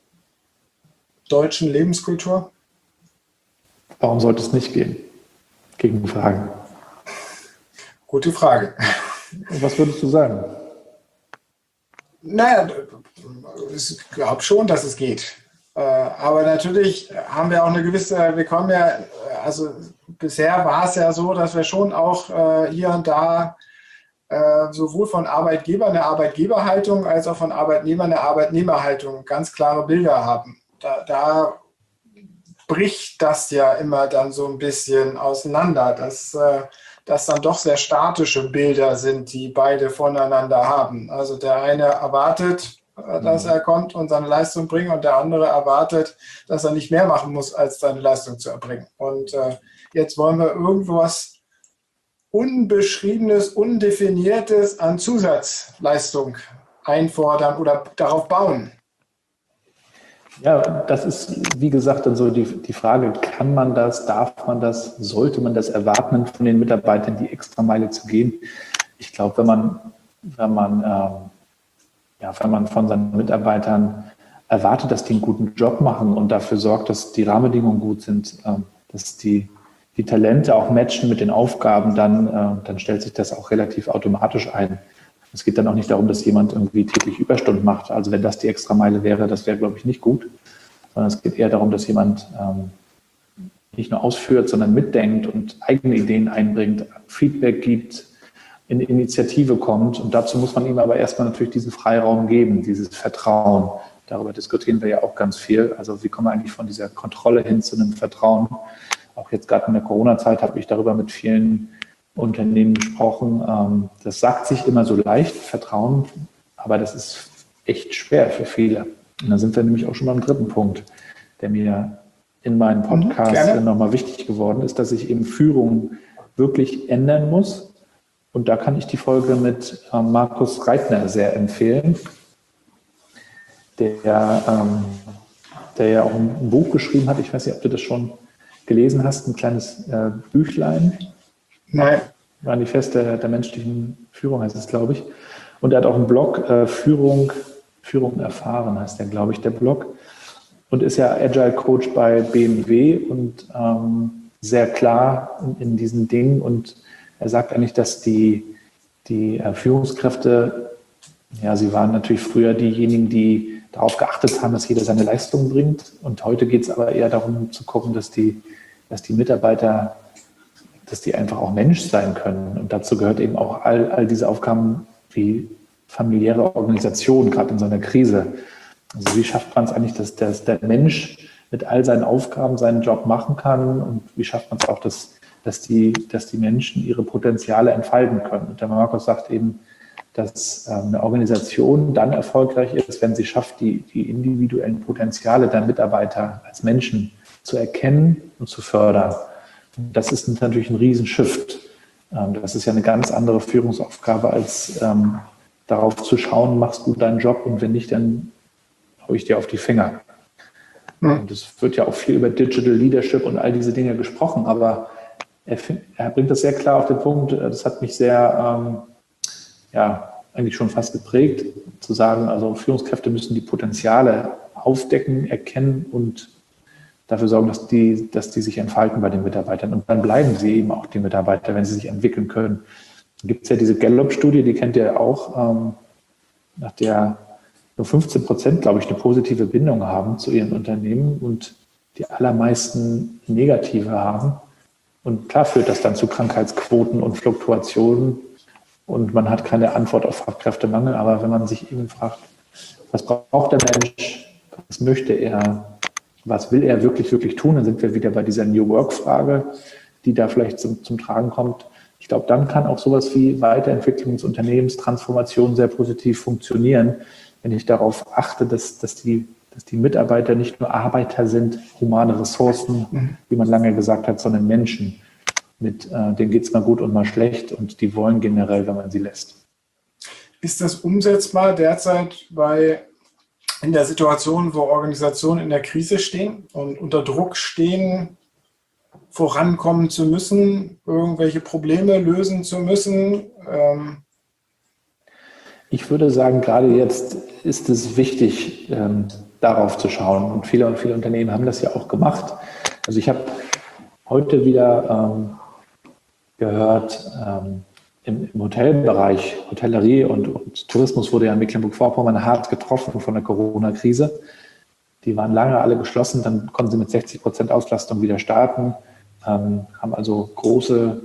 deutschen Lebenskultur? Warum sollte es nicht gehen? Gegenfrage. Gute Frage. Was würdest du sagen? Naja, ich glaube schon, dass es geht. Äh, aber natürlich haben wir auch eine gewisse, wir kommen ja, also bisher war es ja so, dass wir schon auch äh, hier und da äh, sowohl von Arbeitgebern eine Arbeitgeberhaltung als auch von Arbeitnehmern eine Arbeitnehmerhaltung ganz klare Bilder haben. Da, da bricht das ja immer dann so ein bisschen auseinander, dass äh, das dann doch sehr statische Bilder sind, die beide voneinander haben. Also der eine erwartet, äh, dass er kommt und seine Leistung bringt und der andere erwartet, dass er nicht mehr machen muss, als seine Leistung zu erbringen. Und äh, jetzt wollen wir irgendwas Unbeschriebenes, Undefiniertes an Zusatzleistung einfordern oder darauf bauen. Ja, das ist, wie gesagt, dann so die, die Frage, kann man das, darf man das, sollte man das erwarten von den Mitarbeitern, die Extrameile zu gehen? Ich glaube, wenn man, wenn man, ähm, ja, wenn man von seinen Mitarbeitern erwartet, dass die einen guten Job machen und dafür sorgt, dass die Rahmenbedingungen gut sind, ähm, dass die, die Talente auch matchen mit den Aufgaben, dann, äh, dann stellt sich das auch relativ automatisch ein. Es geht dann auch nicht darum, dass jemand irgendwie täglich Überstunden macht. Also wenn das die Extrameile wäre, das wäre, glaube ich, nicht gut. Sondern es geht eher darum, dass jemand ähm, nicht nur ausführt, sondern mitdenkt und eigene Ideen einbringt, Feedback gibt, in Initiative kommt. Und dazu muss man ihm aber erstmal natürlich diesen Freiraum geben, dieses Vertrauen. Darüber diskutieren wir ja auch ganz viel. Also wie kommen wir eigentlich von dieser Kontrolle hin zu einem Vertrauen? Auch jetzt gerade in der Corona-Zeit habe ich darüber mit vielen Unternehmen gesprochen. Das sagt sich immer so leicht, Vertrauen, aber das ist echt schwer für viele. Und da sind wir nämlich auch schon beim dritten Punkt, der mir in meinem Podcast mhm, nochmal wichtig geworden ist, dass ich eben Führung wirklich ändern muss. Und da kann ich die Folge mit Markus Reitner sehr empfehlen, der, ähm, der ja auch ein Buch geschrieben hat. Ich weiß nicht, ob du das schon gelesen hast, ein kleines äh, Büchlein. Nein. Manifest der, der menschlichen Führung heißt es, glaube ich. Und er hat auch einen Blog, äh, Führung, Führung erfahren heißt der, glaube ich, der Blog. Und ist ja Agile Coach bei B M W und ähm, sehr klar in, in diesen Dingen. Und er sagt eigentlich, dass die, die äh, Führungskräfte, ja, sie waren natürlich früher diejenigen, die darauf geachtet haben, dass jeder seine Leistung bringt. Und heute geht es aber eher darum zu gucken, dass die, dass die Mitarbeiter dass die einfach auch Mensch sein können. Und dazu gehört eben auch all, all diese Aufgaben wie familiäre Organisation, gerade in so einer Krise. Also wie schafft man es eigentlich, dass, dass der Mensch mit all seinen Aufgaben seinen Job machen kann und wie schafft man es auch, dass, dass, die, dass die Menschen ihre Potenziale entfalten können. Und der Markus sagt eben, dass eine Organisation dann erfolgreich ist, wenn sie schafft, die, die individuellen Potenziale der Mitarbeiter als Menschen zu erkennen und zu fördern. Das ist natürlich ein Riesenshift. Das ist ja eine ganz andere Führungsaufgabe, als ähm, darauf zu schauen, machst du deinen Job und wenn nicht, dann haue ich dir auf die Finger. Und es wird ja auch viel über Digital Leadership und all diese Dinge gesprochen, aber er, er bringt das sehr klar auf den Punkt. Das hat mich sehr, ähm, ja, eigentlich schon fast geprägt, zu sagen, also Führungskräfte müssen die Potenziale aufdecken, erkennen und dafür sorgen, dass die, dass die sich entfalten bei den Mitarbeitern. Und dann bleiben sie eben auch die Mitarbeiter, wenn sie sich entwickeln können. Da gibt es ja diese Gallup-Studie, die kennt ihr auch, ähm, nach der nur fünfzehn Prozent, glaube ich, eine positive Bindung haben zu ihren Unternehmen und die allermeisten negative haben. Und klar führt das dann zu Krankheitsquoten und Fluktuationen und man hat keine Antwort auf Fachkräftemangel. Aber wenn man sich eben fragt, was braucht der Mensch, was möchte er, was will er wirklich, wirklich tun? Dann sind wir wieder bei dieser New Work-Frage, die da vielleicht zum, zum Tragen kommt. Ich glaube, dann kann auch sowas wie Weiterentwicklung des Unternehmens, Transformation sehr positiv funktionieren, wenn ich darauf achte, dass, dass, die, dass die Mitarbeiter nicht nur Arbeiter sind, humane Ressourcen, wie man lange gesagt hat, sondern Menschen. Mit äh, denen geht es mal gut und mal schlecht und die wollen generell, wenn man sie lässt. Ist das umsetzbar derzeit bei in der Situation, wo Organisationen in der Krise stehen und unter Druck stehen, vorankommen zu müssen, irgendwelche Probleme lösen zu müssen? Ähm ich würde sagen, gerade jetzt ist es wichtig, ähm, darauf zu schauen. Und viele und viele Unternehmen haben das ja auch gemacht. Also ich habe heute wieder ähm, gehört, ähm, im, im Hotelbereich, Hotellerie und, und Tourismus wurde ja in Mecklenburg-Vorpommern hart getroffen von der Corona-Krise. Die waren lange alle geschlossen, dann konnten sie mit sechzig Prozent Auslastung wieder starten, ähm, haben also große,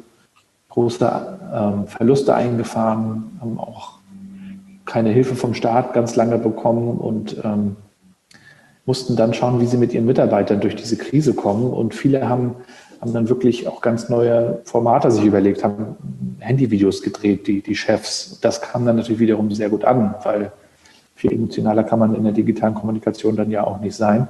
große ähm, Verluste eingefahren, haben auch keine Hilfe vom Staat ganz lange bekommen und ähm, mussten dann schauen, wie sie mit ihren Mitarbeitern durch diese Krise kommen. Und viele haben, haben dann wirklich auch ganz neue Formate sich überlegt, haben Handyvideos gedreht, die, die Chefs. Das kam dann natürlich wiederum sehr gut an, weil viel emotionaler kann man in der digitalen Kommunikation dann ja auch nicht sein.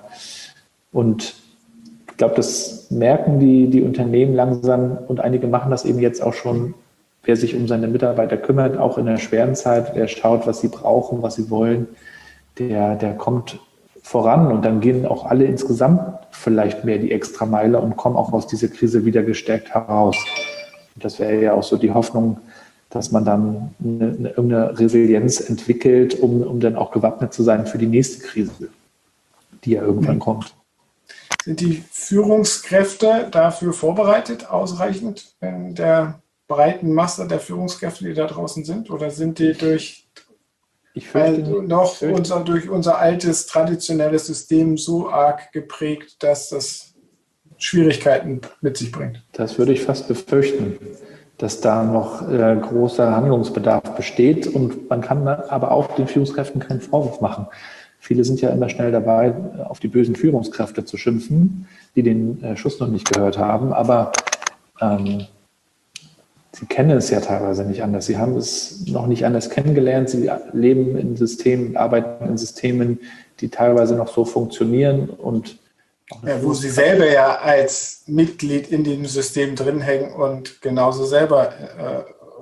Und ich glaube, das merken die, die Unternehmen langsam und einige machen das eben jetzt auch schon. Wer sich um seine Mitarbeiter kümmert, auch in der schweren Zeit, wer schaut, was sie brauchen, was sie wollen, der, der kommt voran und dann gehen auch alle insgesamt vielleicht mehr die Extrameile und kommen auch aus dieser Krise wieder gestärkt heraus. Und das wäre ja auch so die Hoffnung, dass man dann eine, eine, irgendeine Resilienz entwickelt, um, um dann auch gewappnet zu sein für die nächste Krise, die ja irgendwann kommt. Sind die Führungskräfte dafür vorbereitet, ausreichend in der breiten Masse der Führungskräfte, die da draußen sind? Oder sind die durch, ich fürchte, also noch fürchte. Unser, durch unser altes, traditionelles System so arg geprägt, dass das Schwierigkeiten mit sich bringt? Das würde ich fast befürchten, dass da noch äh, großer Handlungsbedarf besteht. Und man kann aber auch den Führungskräften keinen Vorwurf machen. Viele sind ja immer schnell dabei, auf die bösen Führungskräfte zu schimpfen, die den äh, Schuss noch nicht gehört haben. Aber ähm, sie kennen es ja teilweise nicht anders. Sie haben es noch nicht anders kennengelernt. Sie leben in Systemen, arbeiten in Systemen, die teilweise noch so funktionieren. Und ja, wo sie selber ja als Mitglied in dem System drin hängen und genauso selber äh,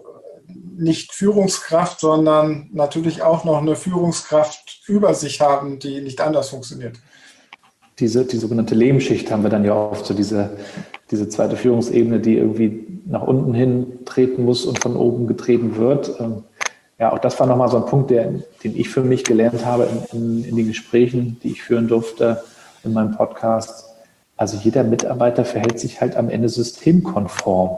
nicht Führungskraft, sondern natürlich auch noch eine Führungskraft über sich haben, die nicht anders funktioniert. Diese, die sogenannte Lehmschicht haben wir dann ja oft, so diese, diese zweite Führungsebene, die irgendwie nach unten hin treten muss und von oben getreten wird. Ja, auch das war nochmal so ein Punkt, der, den ich für mich gelernt habe in, in, in den Gesprächen, die ich führen durfte in meinem Podcast. Also jeder Mitarbeiter verhält sich halt am Ende systemkonform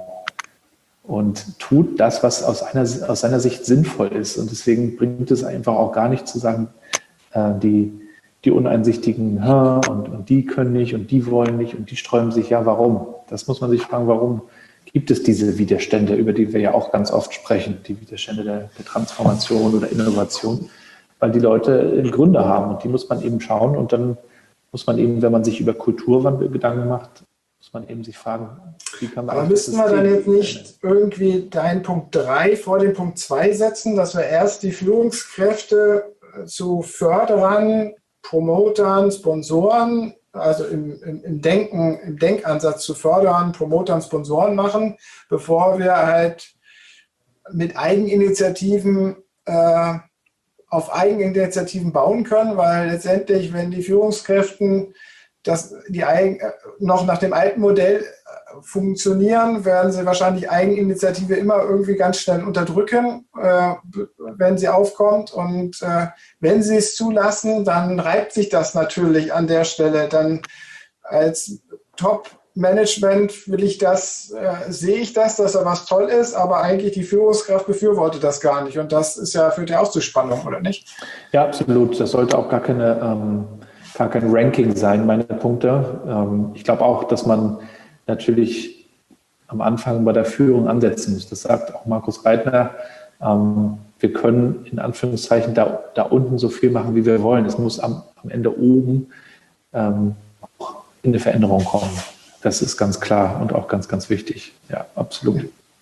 und tut das, was aus, einer, aus seiner Sicht sinnvoll ist. Und deswegen bringt es einfach auch gar nicht zu sagen, äh, die die Uneinsichtigen, und, und die können nicht und die wollen nicht und die sträuben sich, ja, warum? Das muss man sich fragen, warum gibt es diese Widerstände, über die wir ja auch ganz oft sprechen, die Widerstände der, der Transformation oder Innovation, weil die Leute Gründe haben und die muss man eben schauen und dann muss man eben, wenn man sich über Kulturwandel Gedanken macht, muss man eben sich fragen, wie kann man... Aber müssten wir dann jetzt nicht irgendwie deinen Punkt drei vor den Punkt zwei setzen, dass wir erst die Führungskräfte zu Förderern, Promotern, Sponsoren, also im, im, im Denken, im Denkansatz zu fördern, Promotern, Sponsoren machen, bevor wir halt mit Eigeninitiativen äh, auf Eigeninitiativen bauen können, weil letztendlich, wenn die Führungskräfte das, die Eigen, noch nach dem alten Modell funktionieren, werden sie wahrscheinlich Eigeninitiative immer irgendwie ganz schnell unterdrücken, äh, wenn sie aufkommt. Und äh, wenn sie es zulassen, dann reibt sich das natürlich an der Stelle. Dann als Top-Management will ich das, äh, sehe ich das, dass da was toll ist, aber eigentlich die Führungskraft befürwortet das gar nicht. Und das ist ja, führt ja auch zu Spannung, oder nicht? Ja, absolut. Das sollte auch gar keine, ähm, gar kein Ranking sein, meine Punkte. Ähm, ich glaube auch, dass man natürlich am Anfang bei der Führung ansetzen muss. Das sagt auch Markus Reitner. Ähm, wir können in Anführungszeichen da, da unten so viel machen, wie wir wollen. Es muss am, am Ende oben ähm, auch in eine Veränderung kommen. Das ist ganz klar und auch ganz, ganz wichtig. Ja, absolut.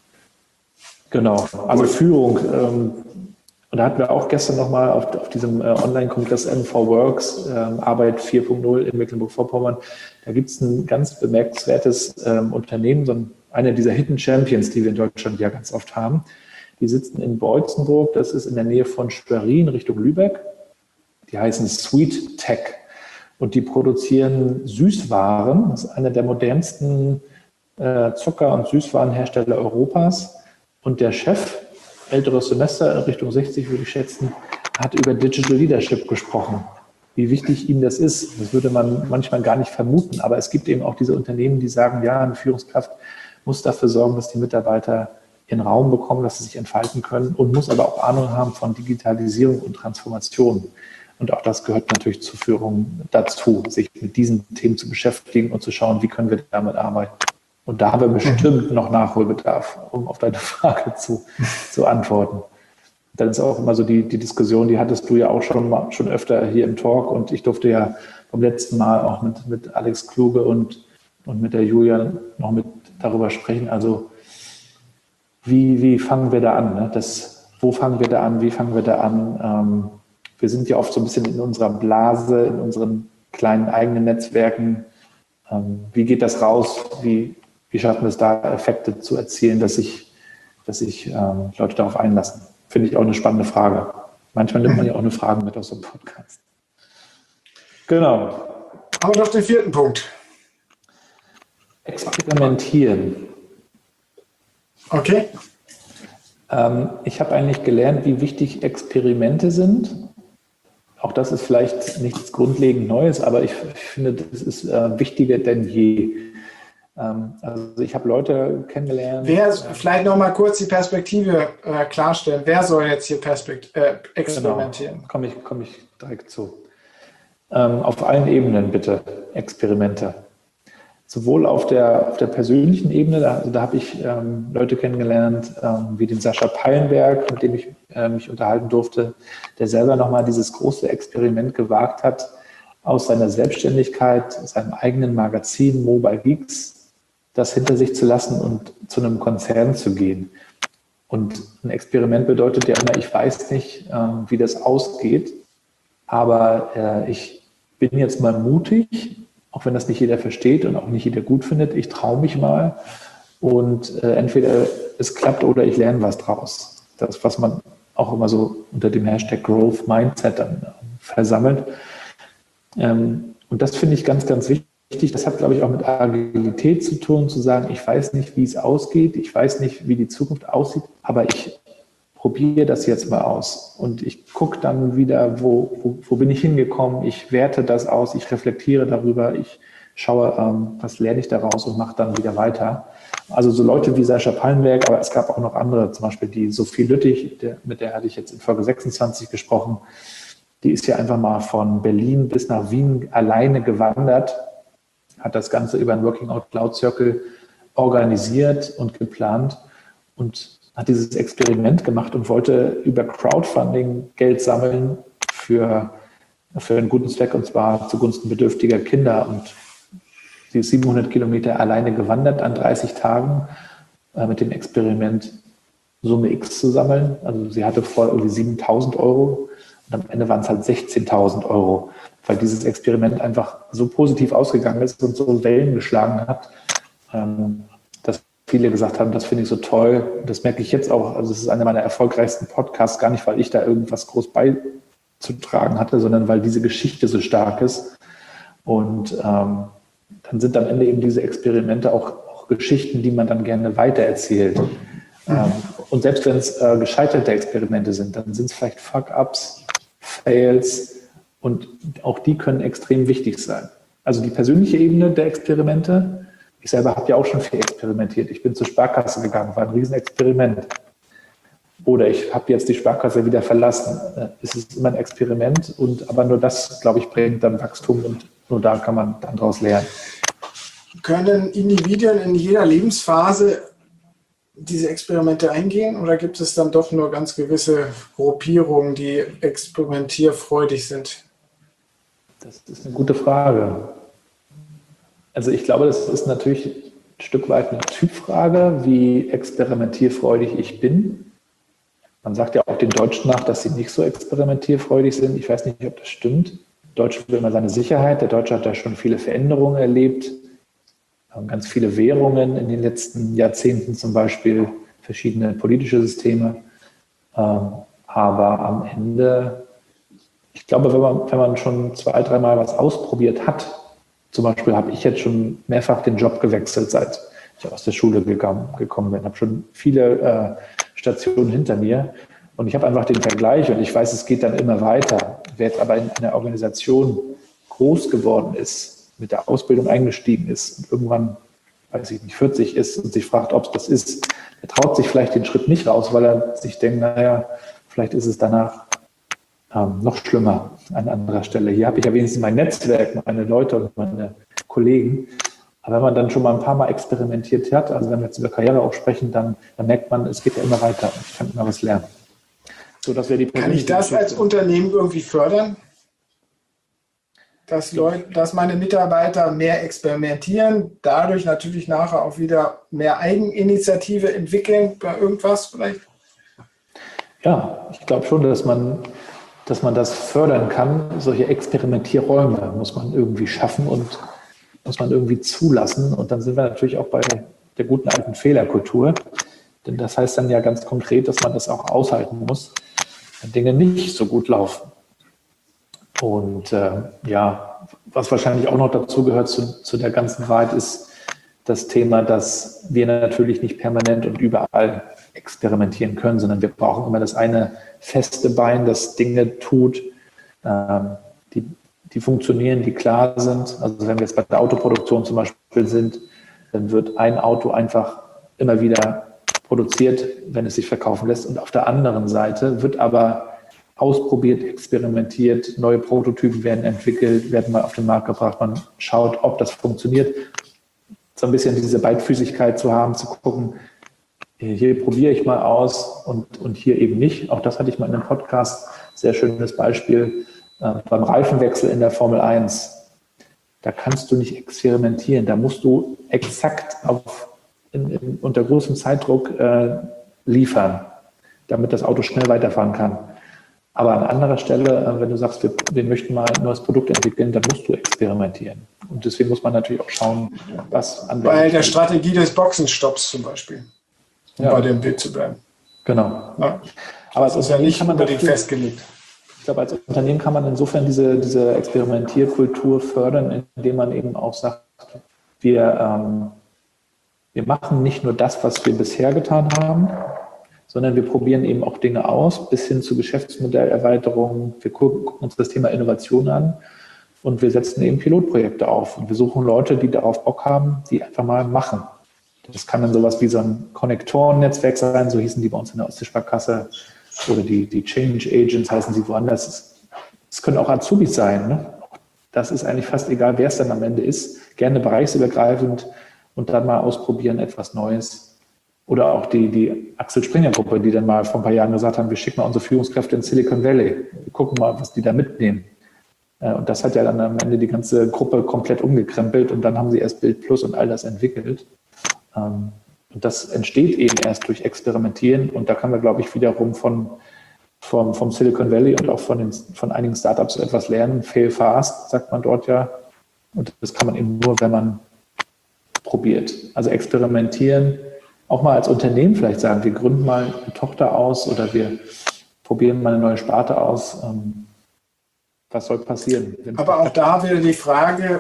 Genau. Also Führung. Ähm, und da hatten wir auch gestern nochmal auf, auf diesem äh, Online-Kongress M V Works, ähm, Arbeit vier Punkt null in Mecklenburg-Vorpommern. Da gibt es ein ganz bemerkenswertes ähm, Unternehmen, so ein, einer dieser Hidden Champions, die wir in Deutschland ja ganz oft haben. Die sitzen in Beutzenburg, das ist in der Nähe von Schwerin Richtung Lübeck. Die heißen Sweet Tech und die produzieren Süßwaren. Das ist einer der modernsten äh, Zucker- und Süßwarenhersteller Europas. Und der Chef, älteres Semester, in Richtung sechzig würde ich schätzen, hat über Digital Leadership gesprochen. Wie wichtig ihm das ist, das würde man manchmal gar nicht vermuten. Aber es gibt eben auch diese Unternehmen, die sagen, ja, eine Führungskraft muss dafür sorgen, dass die Mitarbeiter ihren Raum bekommen, dass sie sich entfalten können und muss aber auch Ahnung haben von Digitalisierung und Transformation. Und auch das gehört natürlich zur Führung dazu, sich mit diesen Themen zu beschäftigen und zu schauen, wie können wir damit arbeiten. Und da haben wir bestimmt noch Nachholbedarf, um auf deine Frage zu, zu antworten. Dann ist auch immer so die, die Diskussion, die hattest du ja auch schon, mal, schon öfter hier im Talk und ich durfte ja vom letzten Mal auch mit, mit Alex Kluge und, und mit der Julia noch mit darüber sprechen. Also wie, wie fangen wir da an? Ne? Das, wo fangen wir da an? Wie fangen wir da an? Ähm, wir sind ja oft so ein bisschen in unserer Blase, in unseren kleinen eigenen Netzwerken. Ähm, wie geht das raus? Wie, wie schaffen wir es da, Effekte zu erzielen, dass sich, dass sich ähm, Leute darauf einlassen? Finde ich auch eine spannende Frage. Manchmal nimmt man ja auch eine Frage mit aus so einem Podcast. Genau. Haben wir noch den vierten Punkt. Experimentieren. Okay. Ähm, ich habe eigentlich gelernt, wie wichtig Experimente sind. Auch das ist vielleicht nichts grundlegend Neues, aber ich, ich finde, das ist äh, wichtiger denn je. Ähm, also ich habe Leute kennengelernt. Wer, vielleicht noch mal kurz die Perspektive äh, klarstellen. Wer soll jetzt hier Perspekt äh, experimentieren? Genau. Komme ich, komme ich direkt zu. Ähm, auf allen Ebenen bitte Experimente. Sowohl auf der, auf der persönlichen Ebene, da, also da habe ich ähm, Leute kennengelernt, ähm, wie den Sascha Pallenberg, mit dem ich äh, mich unterhalten durfte, der selber nochmal dieses große Experiment gewagt hat, aus seiner Selbstständigkeit, seinem eigenen Magazin Mobile Geeks, das hinter sich zu lassen und zu einem Konzern zu gehen. Und ein Experiment bedeutet ja immer, ich weiß nicht, äh, wie das ausgeht, aber äh, ich bin jetzt mal mutig, auch wenn das nicht jeder versteht und auch nicht jeder gut findet. Ich traue mich mal und äh, entweder es klappt oder ich lerne was draus. Das, was man auch immer so unter dem Hashtag Growth Mindset dann äh, versammelt. Ähm, und das finde ich ganz, ganz wichtig. Das hat, glaube ich, auch mit Agilität zu tun, zu sagen, ich weiß nicht, wie es ausgeht, ich weiß nicht, wie die Zukunft aussieht, aber ich probiere das jetzt mal aus und ich gucke dann wieder, wo, wo, wo bin ich hingekommen, ich werte das aus, ich reflektiere darüber, ich schaue, ähm, was lerne ich daraus und mache dann wieder weiter. Also so Leute wie Sascha Pallenberg, aber es gab auch noch andere, zum Beispiel die Sophie Lüttich, der, mit der hatte ich jetzt in Folge sechsundzwanzig gesprochen, die ist ja einfach mal von Berlin bis nach Wien alleine gewandert, hat das Ganze über einen Working Out Loud Circle organisiert und geplant und hat dieses Experiment gemacht und wollte über Crowdfunding Geld sammeln für, für einen guten Zweck, und zwar zugunsten bedürftiger Kinder. Und sie ist siebenhundert Kilometer alleine gewandert an dreißig Tagen äh, mit dem Experiment Summe X zu sammeln. Also sie hatte vorher irgendwie siebentausend Euro und am Ende waren es halt sechzehntausend Euro, weil dieses Experiment einfach so positiv ausgegangen ist und so Wellen geschlagen hat, ähm, dass viele gesagt haben, das finde ich so toll. Das merke ich jetzt auch. Also es ist einer meiner erfolgreichsten Podcasts, gar nicht, weil ich da irgendwas groß beizutragen hatte, sondern weil diese Geschichte so stark ist. Und ähm, dann sind am Ende eben diese Experimente auch, auch Geschichten, die man dann gerne weitererzählt. Mhm. Ähm, und selbst wenn es äh, gescheiterte Experimente sind, dann sind es vielleicht Fuck-Ups, Fails und auch die können extrem wichtig sein. Also die persönliche Ebene der Experimente. Ich selber habe ja auch schon viel experimentiert. Ich bin zur Sparkasse gegangen, war ein Riesenexperiment. Oder ich habe jetzt die Sparkasse wieder verlassen. Es ist immer ein Experiment, und aber nur das, glaube ich, bringt dann Wachstum und nur da kann man dann daraus lernen. Können Individuen in jeder Lebensphase diese Experimente eingehen oder gibt es dann doch nur ganz gewisse Gruppierungen, die experimentierfreudig sind? Das ist eine gute Frage. Also ich glaube, das ist natürlich ein Stück weit eine Typfrage, wie experimentierfreudig ich bin. Man sagt ja auch den Deutschen nach, dass sie nicht so experimentierfreudig sind. Ich weiß nicht, ob das stimmt. Der Deutsche will immer seine Sicherheit. Der Deutsche hat ja schon viele Veränderungen erlebt. Ganz viele Währungen in den letzten Jahrzehnten, zum Beispiel verschiedene politische Systeme. Aber am Ende, ich glaube, wenn man, wenn man schon zwei, dreimal was ausprobiert hat, zum Beispiel habe ich jetzt schon mehrfach den Job gewechselt, seit ich aus der Schule gekommen, gekommen bin. Ich habe schon viele äh, Stationen hinter mir und ich habe einfach den Vergleich und ich weiß, es geht dann immer weiter. Wer jetzt aber in einer Organisation groß geworden ist, mit der Ausbildung eingestiegen ist und irgendwann weiß ich nicht, vierzig ist und sich fragt, ob es das ist, der traut sich vielleicht den Schritt nicht raus, weil er sich denkt, naja, vielleicht ist es danach ähm, noch schlimmer an anderer Stelle. Hier habe ich ja wenigstens mein Netzwerk, meine Leute und meine Kollegen. Aber wenn man dann schon mal ein paar Mal experimentiert hat, also wenn wir jetzt über Karriere auch sprechen, dann, dann merkt man, es geht ja immer weiter und ich kann immer was lernen. So, dass wir die Kann ich das als Unternehmen irgendwie fördern? Dass, Leute, dass meine Mitarbeiter mehr experimentieren, dadurch natürlich nachher auch wieder mehr Eigeninitiative entwickeln bei irgendwas vielleicht? Ja, ich glaube schon, dass man, dass man das fördern kann. Solche Experimentierräume muss man irgendwie schaffen und muss man irgendwie zulassen. Und dann sind wir natürlich auch bei der guten alten Fehlerkultur. Denn das heißt dann ja ganz konkret, dass man das auch aushalten muss, wenn Dinge nicht so gut laufen. Und äh, ja, was wahrscheinlich auch noch dazu gehört zu, zu der ganzen Wahrheit, ist das Thema, dass wir natürlich nicht permanent und überall experimentieren können, sondern wir brauchen immer das eine feste Bein, das Dinge tut, ähm, die, die funktionieren, die klar sind. Also wenn wir jetzt bei der Autoproduktion zum Beispiel sind, dann wird ein Auto einfach immer wieder produziert, wenn es sich verkaufen lässt. Und auf der anderen Seite wird aber ausprobiert, experimentiert, neue Prototypen werden entwickelt, werden mal auf den Markt gebracht, man schaut, ob das funktioniert. So ein bisschen diese Beidfüßigkeit zu haben, zu gucken, hier probiere ich mal aus und, und hier eben nicht. Auch das hatte ich mal in einem Podcast, sehr schönes Beispiel, äh, beim Reifenwechsel in der Formel eins. Da kannst du nicht experimentieren, da musst du exakt auf, in, in, unter großem Zeitdruck äh, liefern, damit das Auto schnell weiterfahren kann. Aber an anderer Stelle, wenn du sagst, wir, wir möchten mal ein neues Produkt entwickeln, dann musst du experimentieren. Und deswegen muss man natürlich auch schauen, was an Bei der Strategie des Boxenstopps zum Beispiel, um ja. bei dem Bild zu bleiben. Genau. Ja. Aber das ist ja nicht unbedingt festgelegt. Ich glaube, als Unternehmen kann man insofern diese, diese Experimentierkultur fördern, indem man eben auch sagt, wir, ähm, wir machen nicht nur das, was wir bisher getan haben, sondern wir probieren eben auch Dinge aus, bis hin zu Geschäftsmodellerweiterungen. Wir gucken uns das Thema Innovation an und wir setzen eben Pilotprojekte auf. Und wir suchen Leute, die darauf Bock haben, die einfach mal machen. Das kann dann sowas wie so ein Konnektoren-Netzwerk sein, so hießen die bei uns in der Ostseesparkasse, oder die, die Change Agents heißen sie woanders. Es können auch Azubis sein. Ne? Das ist eigentlich fast egal, wer es dann am Ende ist. Gerne bereichsübergreifend und dann mal ausprobieren, etwas Neues. Oder auch die, die Axel Springer Gruppe, die dann mal vor ein paar Jahren gesagt haben, wir schicken mal unsere Führungskräfte in Silicon Valley. Wir gucken mal, was die da mitnehmen. Und das hat ja dann am Ende die ganze Gruppe komplett umgekrempelt und dann haben sie erst Bild Plus und all das entwickelt. Und das entsteht eben erst durch Experimentieren und da kann man, glaube ich, wiederum von, vom, vom Silicon Valley und auch von, den, von einigen Startups etwas lernen. Fail fast, sagt man dort ja. Und das kann man eben nur, wenn man probiert. Also experimentieren, auch mal als Unternehmen vielleicht sagen, wir gründen mal eine Tochter aus oder wir probieren mal eine neue Sparte aus. Was soll passieren? Aber auch da wieder die Frage,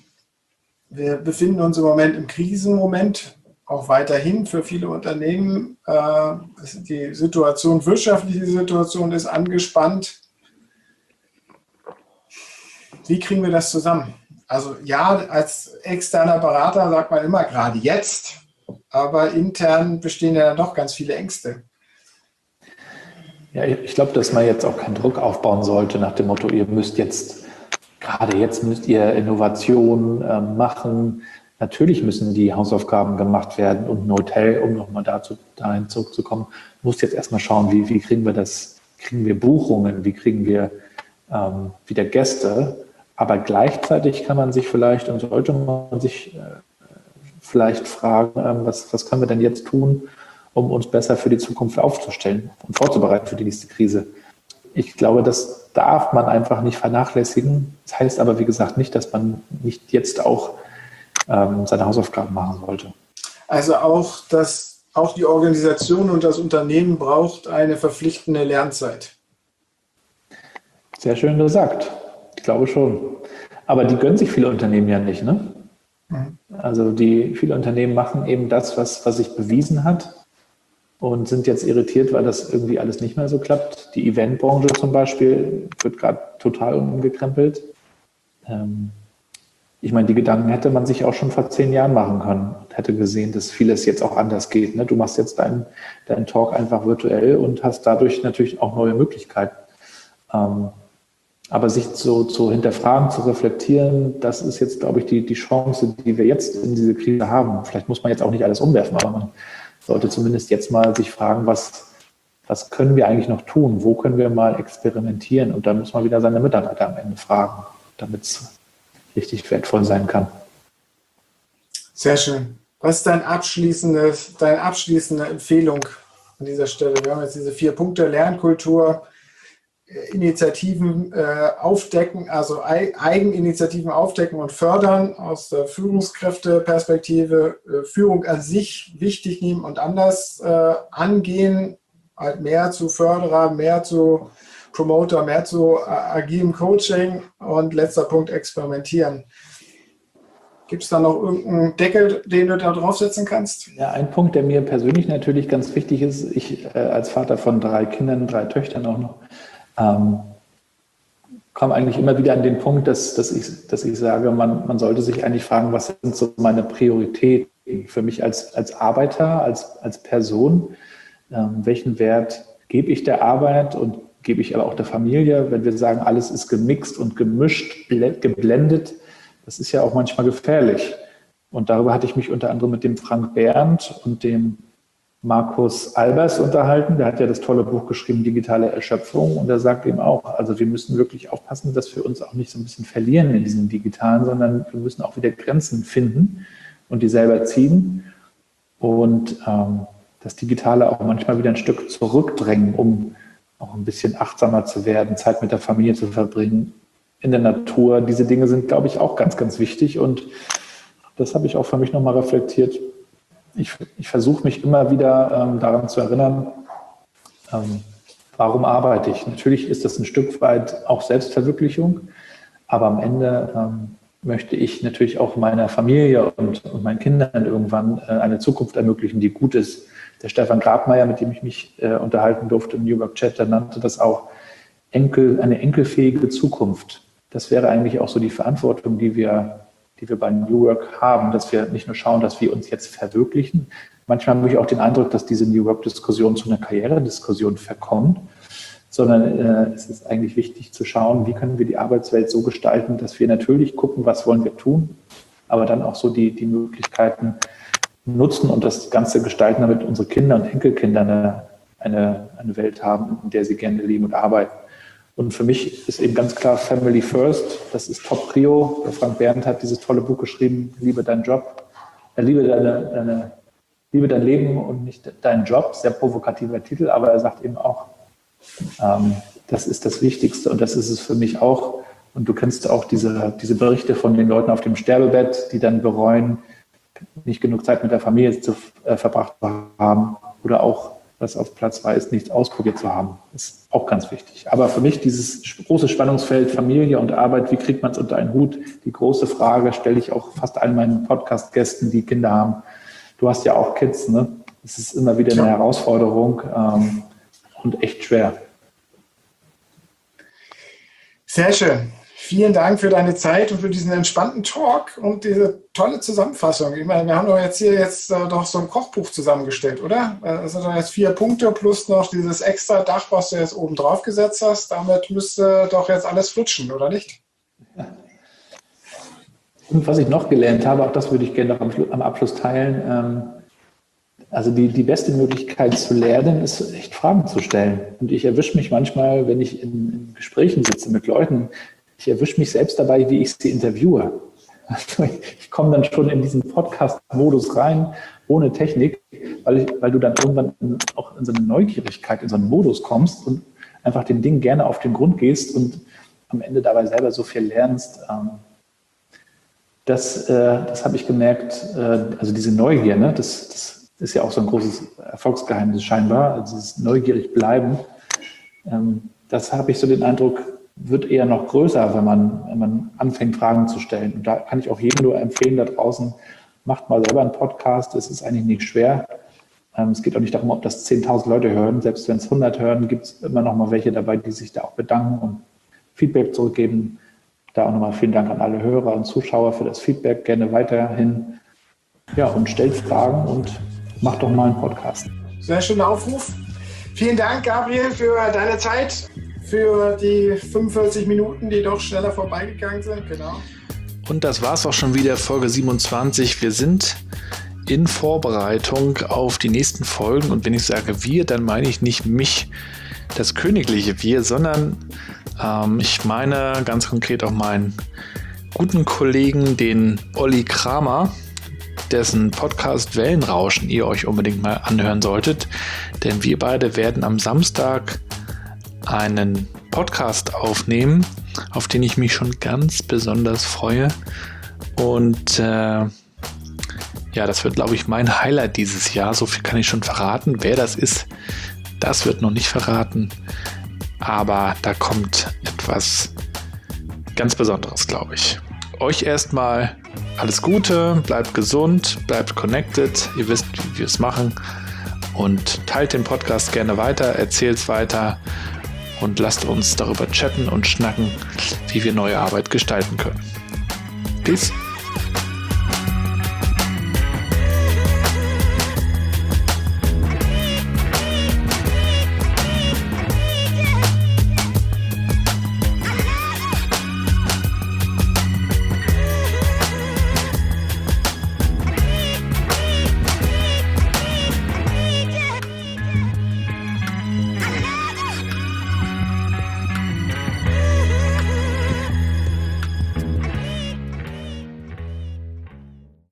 wir befinden uns im Moment im Krisenmoment, auch weiterhin für viele Unternehmen. Die Situation, wirtschaftliche Situation ist angespannt. Wie kriegen wir das zusammen? Also ja, als externer Berater sagt man immer, gerade jetzt, aber intern bestehen ja doch ganz viele Ängste. Ja, ich glaube, dass man jetzt auch keinen Druck aufbauen sollte nach dem Motto, ihr müsst jetzt, gerade jetzt müsst ihr Innovation äh, machen. Natürlich müssen die Hausaufgaben gemacht werden und ein Hotel, um nochmal dazu, dahin zurückzukommen, muss jetzt erstmal schauen, wie, wie kriegen wir das, kriegen wir Buchungen, wie kriegen wir ähm, wieder Gäste. Aber gleichzeitig kann man sich vielleicht und sollte man sich äh, vielleicht fragen, ähm, was, was können wir denn jetzt tun, um uns besser für die Zukunft aufzustellen und vorzubereiten für die nächste Krise. Ich glaube, das darf man einfach nicht vernachlässigen. Das heißt aber, wie gesagt, nicht, dass man nicht jetzt auch ähm, seine Hausaufgaben machen sollte. Also auch, dass auch die Organisation und das Unternehmen braucht eine verpflichtende Lernzeit. Sehr schön gesagt. Ich glaube schon. Aber die gönnen sich viele Unternehmen ja nicht, ne? Mhm. Also die viele Unternehmen machen eben das, was, was sich bewiesen hat und sind jetzt irritiert, weil das irgendwie alles nicht mehr so klappt. Die Eventbranche zum Beispiel wird gerade total umgekrempelt. Ähm, ich meine, die Gedanken hätte man sich auch schon vor zehn Jahren machen können und hätte gesehen, dass vieles jetzt auch anders geht. Ne? Du machst jetzt deinen deinen Talk einfach virtuell und hast dadurch natürlich auch neue Möglichkeiten. Ähm, aber sich so zu hinterfragen, zu reflektieren, das ist jetzt, glaube ich, die, die Chance, die wir jetzt in diese Krise haben. Vielleicht muss man jetzt auch nicht alles umwerfen, aber man sollte zumindest jetzt mal sich fragen, was, was können wir eigentlich noch tun? Wo können wir mal experimentieren? Und dann muss man wieder seine Mitarbeiter am Ende fragen, damit es richtig wertvoll sein kann. Sehr schön. Was ist dein abschließende, deine abschließende Empfehlung an dieser Stelle? Wir haben jetzt diese vier Punkte: Lernkultur, Initiativen äh, aufdecken, also Ei- Eigeninitiativen aufdecken und fördern aus der Führungskräfteperspektive, äh, Führung an sich wichtig nehmen und anders äh, angehen, halt mehr zu Förderer, mehr zu Promoter, mehr zu äh, agilem Coaching und letzter Punkt, experimentieren. Gibt es da noch irgendeinen Deckel, den du da draufsetzen kannst? Ja, ein Punkt, der mir persönlich natürlich ganz wichtig ist, ich äh, als Vater von drei Kindern, drei Töchtern auch noch, ähm, komme eigentlich immer wieder an den Punkt, dass, dass, ich, dass ich sage, man, man sollte sich eigentlich fragen, was sind so meine Prioritäten für mich als, als Arbeiter, als, als Person, ähm, welchen Wert gebe ich der Arbeit und gebe ich aber auch der Familie. Wenn wir sagen, alles ist gemixt und gemischt, geblendet, das ist ja auch manchmal gefährlich. Und darüber hatte ich mich unter anderem mit dem Frank Berndt und dem Markus Albers unterhalten. Der hat ja das tolle Buch geschrieben, Digitale Erschöpfung. Und er sagt eben auch, also wir müssen wirklich aufpassen, dass wir uns auch nicht so ein bisschen verlieren in diesem Digitalen, sondern wir müssen auch wieder Grenzen finden und die selber ziehen. Und ähm, das Digitale auch manchmal wieder ein Stück zurückdrängen, um auch ein bisschen achtsamer zu werden, Zeit mit der Familie zu verbringen, in der Natur. Diese Dinge sind, glaube ich, auch ganz, ganz wichtig. Und das habe ich auch für mich nochmal reflektiert. Ich, ich versuche mich immer wieder ähm, daran zu erinnern, ähm, warum arbeite ich? Natürlich ist das ein Stück weit auch Selbstverwirklichung, aber am Ende ähm, möchte ich natürlich auch meiner Familie und, und meinen Kindern irgendwann äh, eine Zukunft ermöglichen, die gut ist. Der Stefan Grabmeier, mit dem ich mich äh, unterhalten durfte im New Work Chat, der nannte das auch Enkel, eine enkelfähige Zukunft. Das wäre eigentlich auch so die Verantwortung, die wir die wir bei New Work haben, dass wir nicht nur schauen, dass wir uns jetzt verwirklichen. Manchmal habe ich auch den Eindruck, dass diese New Work-Diskussion zu einer Karrierediskussion verkommt, sondern äh, es ist eigentlich wichtig zu schauen, wie können wir die Arbeitswelt so gestalten, dass wir natürlich gucken, was wollen wir tun, aber dann auch so die, die Möglichkeiten nutzen und das Ganze gestalten, damit unsere Kinder und Enkelkinder eine, eine, eine Welt haben, in der sie gerne leben und arbeiten. Und für mich ist eben ganz klar Family First, das ist Top Prio. Der Frank Berndt hat dieses tolle Buch geschrieben, Liebe deinen Job, äh, liebe, deine, deine, liebe dein Leben und nicht deinen Job. Sehr provokativer Titel, aber er sagt eben auch, ähm, das ist das Wichtigste und das ist es für mich auch. Und du kennst auch diese, diese Berichte von den Leuten auf dem Sterbebett, die dann bereuen, nicht genug Zeit mit der Familie zu, äh, verbracht zu haben oder auch, was auf Platz zwei ist, nichts ausprobiert zu haben. Ist auch ganz wichtig. Aber für mich dieses große Spannungsfeld Familie und Arbeit, wie kriegt man es unter einen Hut? Die große Frage stelle ich auch fast allen meinen Podcast-Gästen, die Kinder haben. Du hast ja auch Kids, ne? Es ist immer wieder eine Herausforderung ähm, und echt schwer. Sehr schön. Vielen Dank für deine Zeit und für diesen entspannten Talk und diese tolle Zusammenfassung. Ich meine, wir haben doch jetzt hier jetzt äh, doch so ein Kochbuch zusammengestellt, oder? Das sind doch jetzt vier Punkte plus noch dieses extra Dach, was du jetzt oben drauf gesetzt hast. Damit müsste doch jetzt alles flutschen, oder nicht? Und was ich noch gelernt habe, auch das würde ich gerne noch am, am Abschluss teilen. Ähm, also die, die beste Möglichkeit zu lernen, ist echt Fragen zu stellen. Und ich erwische mich manchmal, wenn ich in, in Gesprächen sitze mit Leuten, ich erwische mich selbst dabei, wie ich sie interviewe. Also ich, ich komme dann schon in diesen Podcast-Modus rein, ohne Technik, weil, ich, weil du dann irgendwann in, auch in so eine Neugierigkeit, in so einen Modus kommst und einfach den Dingen gerne auf den Grund gehst und am Ende dabei selber so viel lernst. Ähm, das äh, das habe ich gemerkt, äh, also diese Neugier, ne, das, das ist ja auch so ein großes Erfolgsgeheimnis scheinbar, also dieses neugierig bleiben. Ähm, das habe ich so den Eindruck, wird eher noch größer, wenn man, wenn man anfängt, Fragen zu stellen. Und da kann ich auch jedem nur empfehlen da draußen, macht mal selber einen Podcast, es ist eigentlich nicht schwer. Ähm, es geht auch nicht darum, ob das zehntausend Leute hören. Selbst wenn es hundert hören, gibt es immer noch mal welche dabei, die sich da auch bedanken und Feedback zurückgeben. Da auch nochmal vielen Dank an alle Hörer und Zuschauer für das Feedback. Gerne weiterhin. Ja, und stellt Fragen und macht doch mal einen Podcast. Sehr schöner Aufruf. Vielen Dank, Gabriel, für deine Zeit, für die fünfundvierzig Minuten, die doch schneller vorbeigegangen sind. Genau. Und das war's auch schon wieder, Folge siebenundzwanzig. Wir sind in Vorbereitung auf die nächsten Folgen. Und wenn ich sage wir, dann meine ich nicht mich, das königliche Wir, sondern ähm, ich meine ganz konkret auch meinen guten Kollegen, den Olli Kramer, dessen Podcast Wellenrauschen ihr euch unbedingt mal anhören solltet. Denn wir beide werden am Samstag einen Podcast aufnehmen, auf den ich mich schon ganz besonders freue. Und äh, ja, das wird, glaube ich, mein Highlight dieses Jahr. So viel kann ich schon verraten. Wer das ist, das wird noch nicht verraten. Aber da kommt etwas ganz Besonderes, glaube ich. Euch erstmal alles Gute, bleibt gesund, bleibt connected. Ihr wisst, wie wir es machen. Und teilt den Podcast gerne weiter, erzählt es weiter und lasst uns darüber chatten und schnacken, wie wir neue Arbeit gestalten können. Peace.